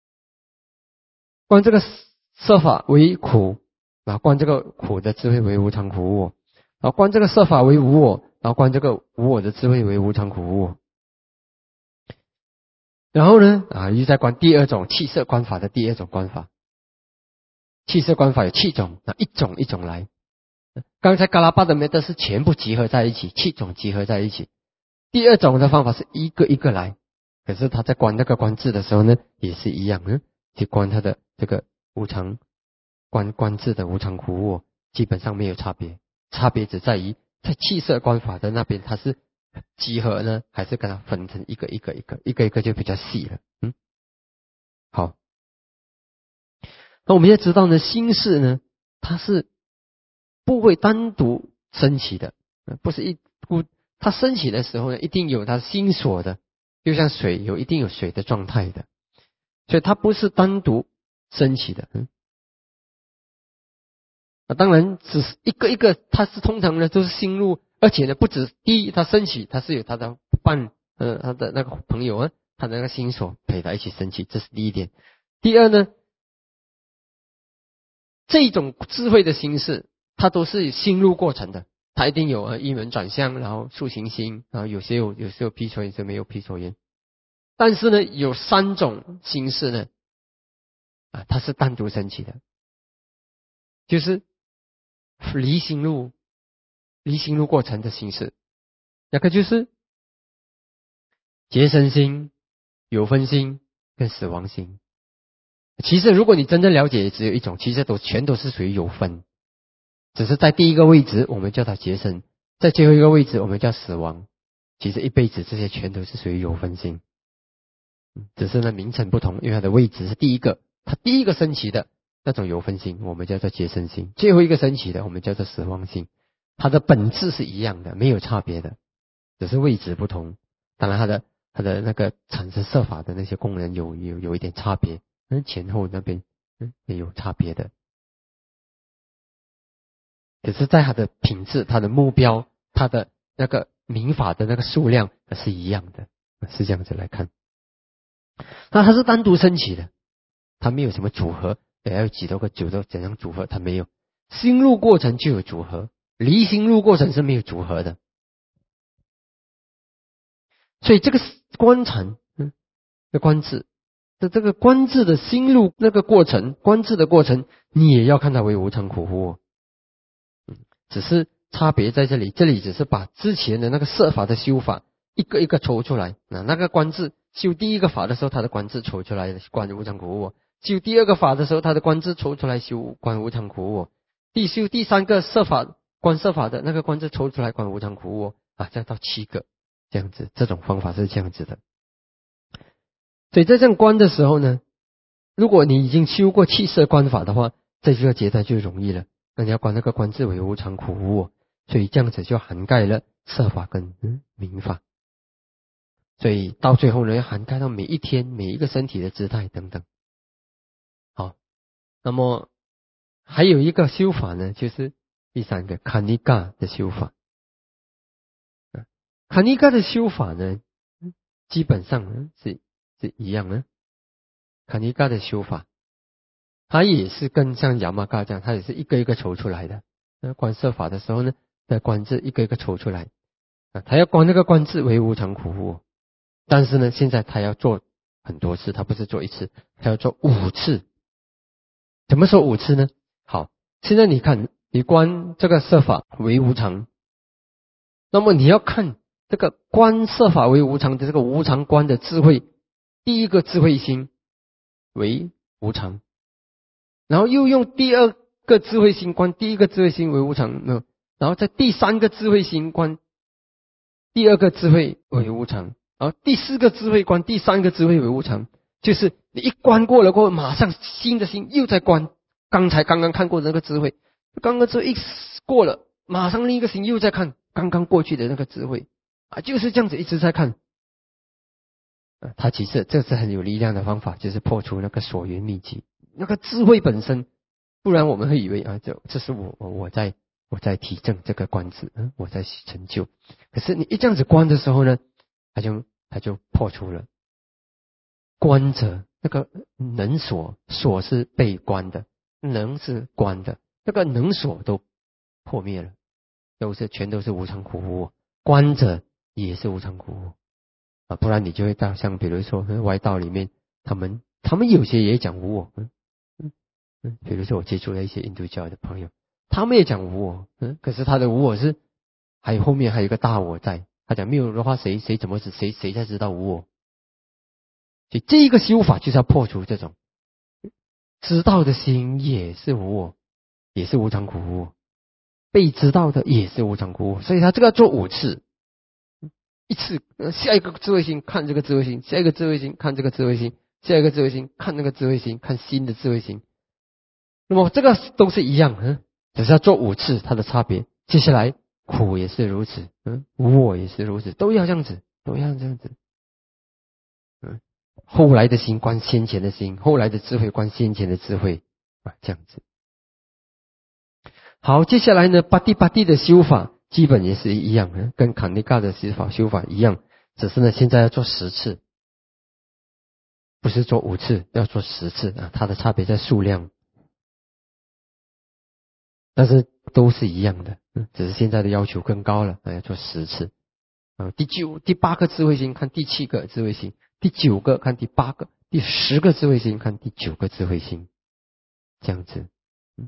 观这个色法为苦，然后观这个苦的智慧为无常苦无我，然后观这个色法为无我，然后观这个无我的智慧为无常苦无我。然后呢啊，又在观第二种气色观法的第二种观法。气色观法有七种，那一种一种来。刚才嘎拉巴的梅德是全部集合在一起，七种集合在一起。第二种的方法是一个一个来，可是他在观那个观智的时候呢，也是一样，嗯，去观他的这个无常，观观智的无常苦无我，基本上没有差别，差别只在于在气色观法的那边，它是集合呢，还是跟它分成一个一个一个一个一个就比较细了，嗯，好。那我们要知道呢，心事呢，它是不会单独升起的，不是一不，它升起的时候呢，一定有它心所的，就像水有一定有水的状态的，所以它不是单独升起的。嗯，啊，当然只是一个一个，它是通常呢都是心入，而且呢不止第一，它升起，它是有它的伴，呃，它的那个朋友啊，他的那个心所陪他一起升起，这是第一点。第二呢，这种智慧的心事，它都是心入过程的，它一定有呃一门转向，然后塑形心，然后有些有有些有毗陀耶，有些没有毗陀耶。但是呢，有三种心事呢，啊，它是单独升起的，就是离心入离心入过程的心事，那个就是结生心、有分心跟死亡心。其实如果你真正了解，只有一种，其实都全都是属于有分，只是在第一个位置我们叫它结生，在最后一个位置我们叫死亡。其实一辈子这些全都是属于有分心，只是呢名称不同，因为它的位置是第一个，它第一个升起的那种有分心我们叫做结生心，最后一个升起的我们叫做死亡心。它的本质是一样的，没有差别的，只是位置不同。当然它的它的那个产生色法的那些功能有有有一点差别，嗯，前后那边嗯也有差别的，可是在它的品质、它的目标、它的那个民法的那个数量是一样的，是这样子来看。那它是单独升起的，它没有什么组合，也要几多个九多怎样组合，它没有。心入过程就有组合，离心入过程是没有组合的。所以这个观禅，嗯，的观智的这个观智的心入那个过程，观智的过程，你也要看它为无常苦无我。嗯，只是差别在这里，这里只是把之前的那个摄法的修法一个一个抽出来。那那个观智修第一个法的时候，它的观智抽出来的观无常苦无我， 修第二个法的时候，他的观自抽出来修观无常苦无我。第修第三个摄法观摄法的那个观自抽出来观无常苦无我啊，这样到七个这样子，这种方法是这样子的。所以在这样观的时候呢，如果你已经修过气摄观法的话，在这个阶段就容易了。那你要观那个观自为无常苦无我，所以这样子就涵盖了摄法跟嗯明法。所以到最后呢，要涵盖到每一天每一个身体的姿态等等。好，那么还有一个修法呢，就是第三个卡尼嘎的修法。卡尼嘎的修法呢，基本上是是一样的。卡尼嘎的修法，它也是跟像雅玛嘎这样，它也是一个一个抽出来的。那观摄法的时候呢，在观自一个一个抽出来啊，他要观那个观自为无常苦无我。但是呢，现在他要做很多次，他不是做一次，他要做五次。怎么说五次呢？好，现在你看，你观这个摄法为无常，那么你要看这个观摄法为无常的这个无常观的智慧，第一个智慧心为无常，然后又用第二个智慧心观第一个智慧心为无常，然后在第三个智慧心观第二个智慧为无常。然后第四个智慧观第三个智慧为无常，就是你一观过了过后，马上新的心又在观刚才刚刚看过的那个智慧，刚刚这一过了，马上另一个心又在看刚刚过去的那个智慧啊，就是这样子一直在看啊。它其实这是很有力量的方法，就是破除那个所缘秘籍，那个智慧本身。不然我们会以为啊，这这是我我在我在体证这个观智，嗯，我在成就。可是你一这样子观的时候呢，他就他就破除了观者那个能所，所是被观的，能是观的，那个能所都破灭了，都是全都是无常苦无我，观者也是无常苦无我啊。不然你就会到像比如说歪道里面，他们他们有些也讲无我，嗯嗯嗯，比如说我接触了一些印度教的朋友，他们也讲无我，嗯，可是他的无我是还有后面还有一个大我在。他讲没有的话，谁谁怎么知谁谁才知道无我？所以这一个修法就是要破除这种知道的心也是无我，也是无常苦无我，被知道的也是无常苦无我。所以他这个要做五次，一次下一个智慧心看这个智慧心，下一个智慧心看这个智慧心，下一个智慧心看那个智慧心，看新的智慧心。那么这个都是一样，嗯，只是要做五次，它的差别。接下来。苦也是如此，嗯，无我也是如此，都要这样子，都要这样子，嗯，后来的心观先前的心，后来的智慧观先前的智慧啊，这样子。好，接下来呢，巴蒂巴蒂的修法基本也是一样，嗯，跟卡尼嘎的修法修法一样，只是呢，现在要做十次，不是做五次，要做十次啊，它的差别在数量。但是都是一样的，嗯，只是现在的要求更高了，要做十次。啊，第九、第八个智慧心看第七个智慧心，第九个看第八个，第十个智慧心看第九个智慧心，这样子。嗯，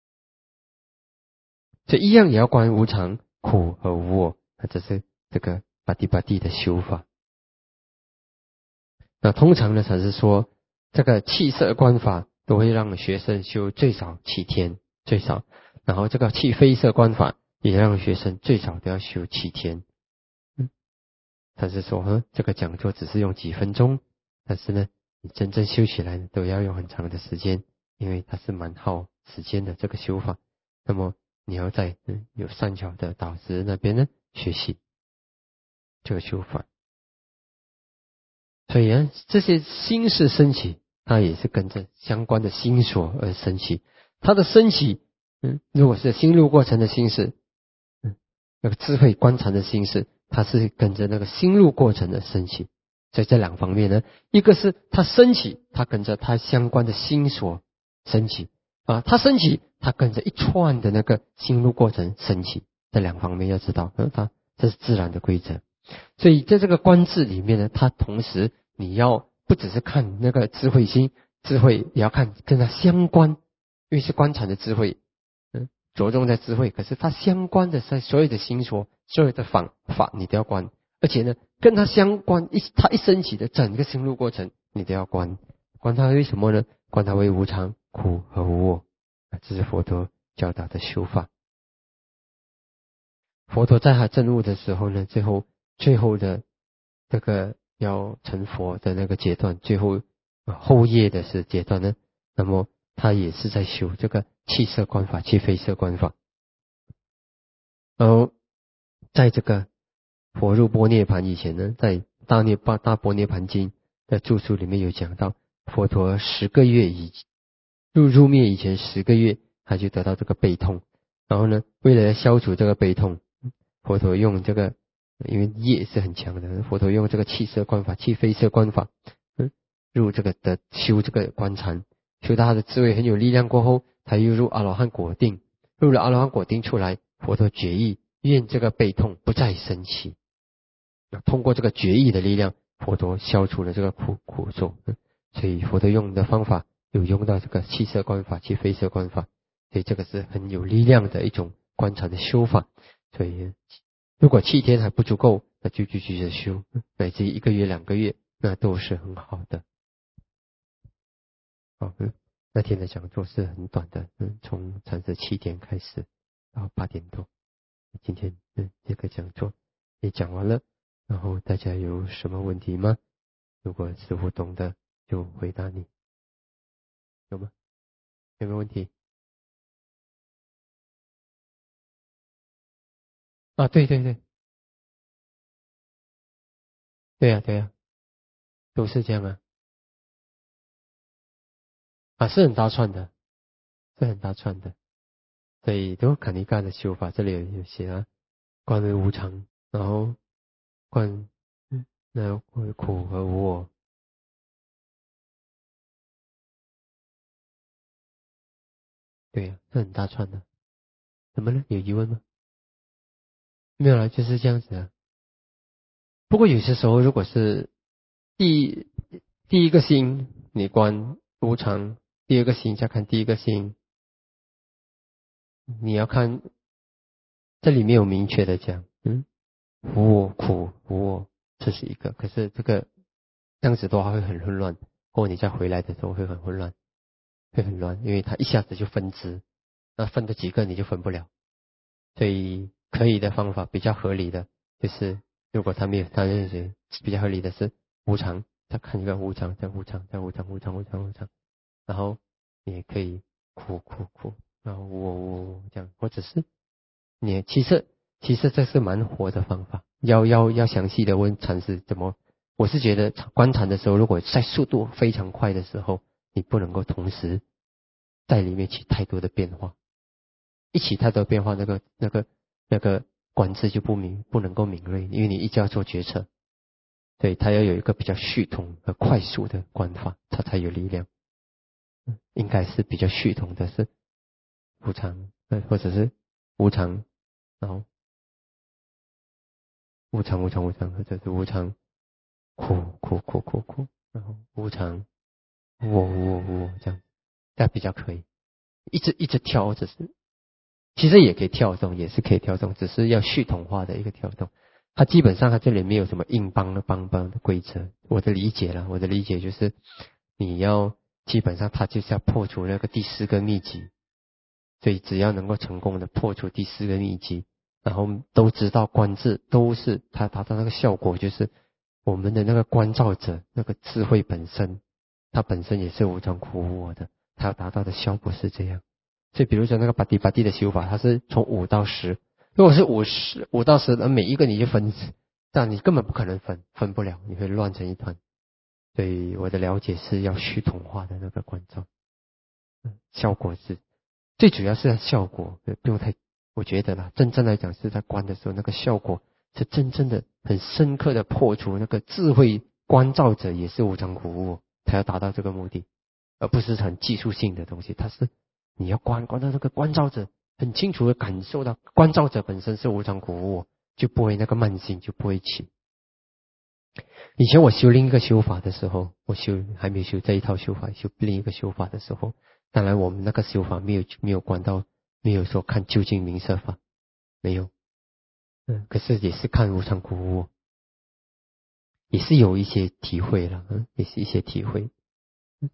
所以一样也要观无常、苦和无我，这是这个巴蒂巴蒂的修法。那通常呢，才是说这个气摄观法都会让学生修最少七天，最少。然后这个气非摄观法也让学生最少都要修七天。嗯，他是说，嗯，这个讲座只是用几分钟，但是呢，你真正修起来都要用很长的时间，因为它是蛮耗时间的这个修法。那么你要在嗯有善巧的导师那边呢学习这个修法。所以啊，这些心事升起，它也是跟着相关的心所而升起。它的升起，嗯，如果是心入过程的心事，嗯，那个智慧观察的心事，它是跟着那个心入过程的升起。所以这两方面呢，一个是它升起，它跟着它相关的心所升起啊，它升起，它跟着一串的那个心入过程升起。这两方面要知道，嗯，它这是自然的规则。所以在这个观智里面呢，它同时你要不只是看那个智慧心，智慧也要看跟它相关，因为是观察的智慧，嗯，着重在智慧，可是它相关的在所有的心所、所有的法法你都要观，而且呢，跟它相关一它一升起的整个心路过程你都要观， 观它为什么呢？观它为无常、苦和无我。这是佛陀教导的修法。佛陀在他证悟的时候呢，最后最后的这个要成佛的那个阶段，最后后业的是阶段呢，那么他也是在修这个气色观法、气非色观法。然后在这个佛入般涅盘以前呢，在大涅巴大般涅盘经的著述里面有讲到，佛陀十个月以入入灭以前十个月，他就得到这个背痛，然后呢，为了消除这个背痛，佛陀用这个，因为业是很强的，佛陀用这个气色观法、气非色观法，嗯，入这个的修这个观禅，修到他的智慧很有力量过后，他又入阿罗汉果定，入了阿罗汉果定出来，佛陀决意愿这个背痛不再升起，通过这个决意的力量，佛陀消除了这个苦苦受，嗯，所以佛陀用的方法有用到这个气色观法、气非色观法，所以这个是很有力量的一种观察的修法。所以如果七天还不足够，那就继续的修，乃至一个月、两个月，那都是很好的。好，嗯，那天的讲座是很短的，嗯，从禅师七点开始到八点多。今天嗯这个讲座也讲完了，然后大家有什么问题吗？如果师父懂的就回答你，有吗？有没有问题？啊，对对对，对呀、对呀、都是这样啊，啊是很大串的，是很大串的，所以都卡尼嘎的修法这里有有写啊，观为无常，然后观嗯那为苦和无我，对呀、是很大串的，怎么了？有疑问吗？没有了，就是这样子啊。不过有些时候如果是第第一个心你观无常，第二个心再看第一个心，你要看这里面有明确的讲，嗯，无我苦无我，这是一个，可是这个这样子的话会很混乱，或你再回来的时候会很混乱，会很乱，因为它一下子就分支，那分的几个你就分不了，所以可以的方法比较合理的就是，如果他没有他认识比较合理的是无常，再看一个无常，再无常，再无常，无常，无常，无常，然后你也可以苦苦苦，然后我我这样，或者是你其实其实这是蛮活的方法，要要要详细的问禅师怎么。我是觉得观禅的时候，如果在速度非常快的时候，你不能够同时在里面起太多的变化，一起太多变化，那个那个那个观智就不明不能够敏锐，因为你一直要做决策，对，它要有一个比较系统和快速的观法，它才有力量。应该是比较系统的是无常，呃，或者是无常，然后无常无常无常，或者是无常苦苦苦苦苦，然后无常我我我这样，这样比较可以，一直一直跳，只是其实也可以跳动，也是可以跳动，只是要系统化的一个跳动。它基本上它这里没有什么硬邦的邦邦的规则，我的理解啦，我的理解就是你要基本上它就是要破除那个第四个秘籍，所以只要能够成功的破除第四个秘籍，然后都知道观智都是它达到那个效果，就是我们的那个观照者那个智慧本身，它本身也是无常苦无我的，它要达到的效果是这样。所以比如说那个巴蒂巴蒂的修法，它是从五到十，如果是五十五到十，那每一个你就分，这样你根本不可能分，分不了，你会乱成一团。所以我的了解是要系统化的那个观照，效果是最主要是效果，不用太，我觉得啦，真正来讲是在观的时候，那个效果是真正的很深刻的破除那个智慧观照者也是无常苦无我，才要达到这个目的，而不是很技术性的东西。它是你要观观到那个观照者很清楚的感受到观照者本身是无常苦无我，就不会那个慢性就不会起。以前我修另一个修法的时候，我修还没有修这一套修法，修另一个修法的时候，当然我们那个修法没有没有关到，没有说看究竟明色法，没有，嗯，可是也是看无常苦无我，也是有一些体会了，嗯，也是一些体会。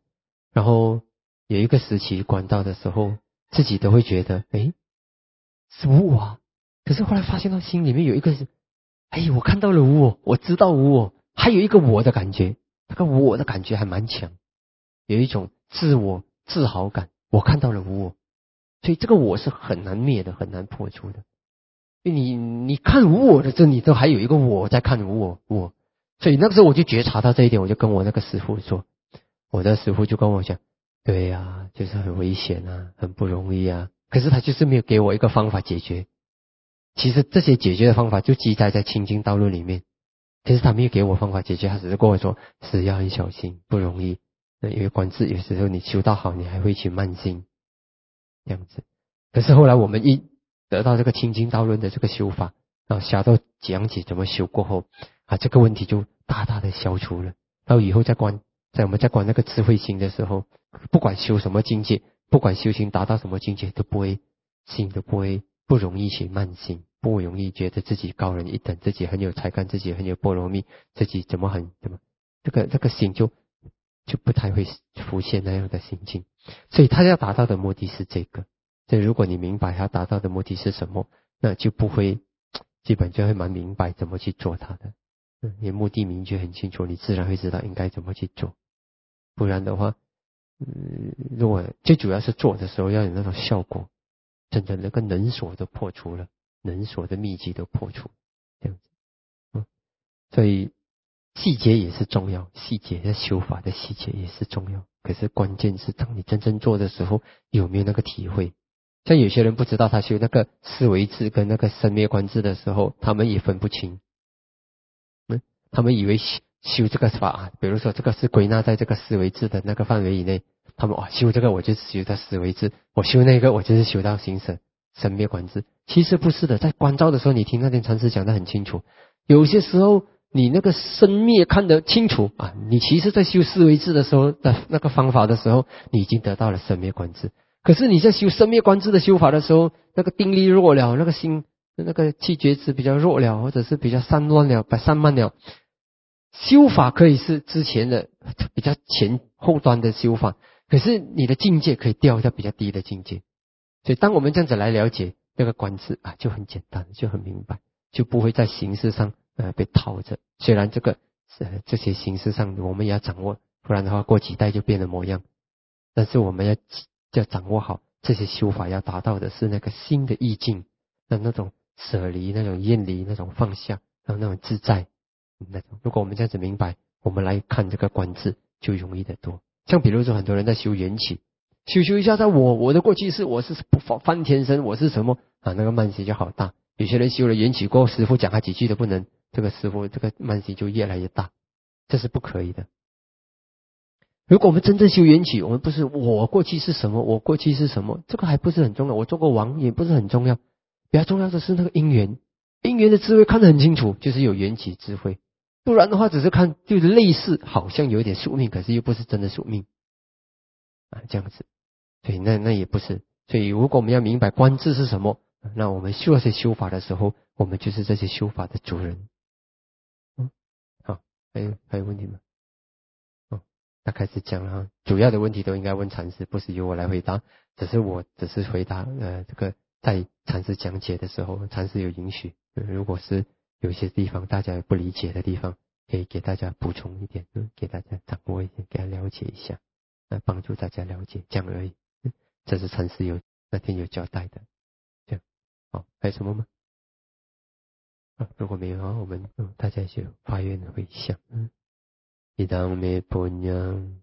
然后有一个时期关到的时候，自己都会觉得，诶，是无我啊。可是后来发现到心里面有一个是，哎，我看到了无我，我知道无我，还有一个我的感觉，那个我的感觉还蛮强，有一种自我自豪感，我看到了无我，所以这个我是很难灭的，很难破除的。你你看无我的这里都还有一个我在看无我我，所以那个时候我就觉察到这一点，我就跟我那个师父说，我的师父就跟我讲，对呀、啊，就是很危险啊，很不容易啊，可是他就是没有给我一个方法解决。其实这些解决的方法就记载在清净道路里面，可是他没有给我方法解决，他只是跟我说是要很小心，不容易。因为观自有时候你修道好，你还会去慢心这样子。可是后来我们一得到这个清净道论的这个修法，然后下到讲解怎么修过后啊，这个问题就大大的消除了。然后以后再观，在我们在观那个智慧心的时候，不管修什么境界，不管修行达到什么境界，都不会心都不会不容易去慢心，不容易觉得自己高人一等，自己很有才干，自己很有波罗蜜，自己怎么很怎么这个这个心就就不太会浮现那样的心境。所以他要达到的目的是这个。所以如果你明白他达到的目的是什么，那就不会基本就会蛮明白怎么去做它的。嗯，你目的明确很清楚，你自然会知道应该怎么去做。不然的话，嗯，如果最主要是做的时候要有那种效果，真的那个能所都破除了，能所的秘籍都破除，这样子。嗯，所以细节也是重要，细节的修法的细节也是重要。可是关键是当你真正做的时候，有没有那个体会？像有些人不知道他修那个四维制跟那个生灭观制的时候，他们也分不清。嗯，他们以为修修这个法，比如说这个是归纳在这个思维制的那个范围以内，他们哇修这个我就是修到思维制，我修那个我就是修到行神生灭观制。其实不是的，在观照的时候，你听那天禅师讲得很清楚，有些时候你那个生灭看得清楚啊，你其实在修思维制的时候的那个方法的时候，你已经得到了生灭观制。可是你在修生灭观制的修法的时候，那个定力弱了，那个心那个气觉知比较弱了，或者是比较散乱了，把散漫了。修法可以是之前的比较前后端的修法，可是你的境界可以掉到比较低的境界。所以当我们这样子来了解那个观智啊，就很简单，就很明白，就不会在形式上呃被套着。虽然这个呃这些形式上我们也要掌握，不然的话过几代就变了模样。但是我们要要掌握好这些修法，要达到的是那个新的意境，那那种舍离、那种厌离、那种放下，然后那种自在。那种，如果我们这样子明白，我们来看这个观智就容易得多。像比如说很多人在修缘起，修修一下，在我我的过去是我是翻天身，我是什么啊？那个慢心就好大。有些人修了缘起过后，师父讲他几句都不能，这个师父这个慢心就越来越大，这是不可以的。如果我们真正修缘起，我们不是我过去是什么，我过去是什么，这个还不是很重要。我做过王也不是很重要，比较重要的是那个因缘，因缘的智慧看得很清楚，就是有缘起智慧。不然的话，只是看就是类似，好像有一点宿命，可是又不是真的宿命啊，这样子。所以那那也不是。所以如果我们要明白观智是什么，那我们修这些修法的时候，我们就是这些修法的主人。嗯，好，还有还有问题吗？哦，那开始讲了哈，主要的问题都应该问禅师，不是由我来回答，只是我只是回答呃这个在禅师讲解的时候，禅师有允许，呃如果是有些地方大家不理解的地方，可以给大家补充一点，嗯，给大家掌握一点，给他了解一下，来帮助大家了解，这样而已。嗯，这是禅师有那天有交代的，这样。好，还有什么吗？啊，如果没有啊，我们嗯大家就发愿回向，嗯。Idang me punyang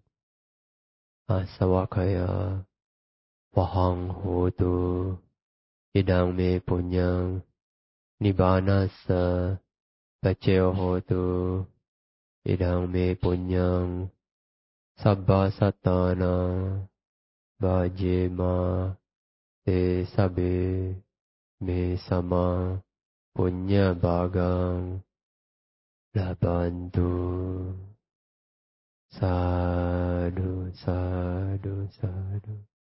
asawakaya wahang hotu. Idang me punyang nibbanasa paceo hotu. Idang me punyang sabba satana bhajema te sabe me sama punya bagang labantu. Sadhu, sadhu, sadhu.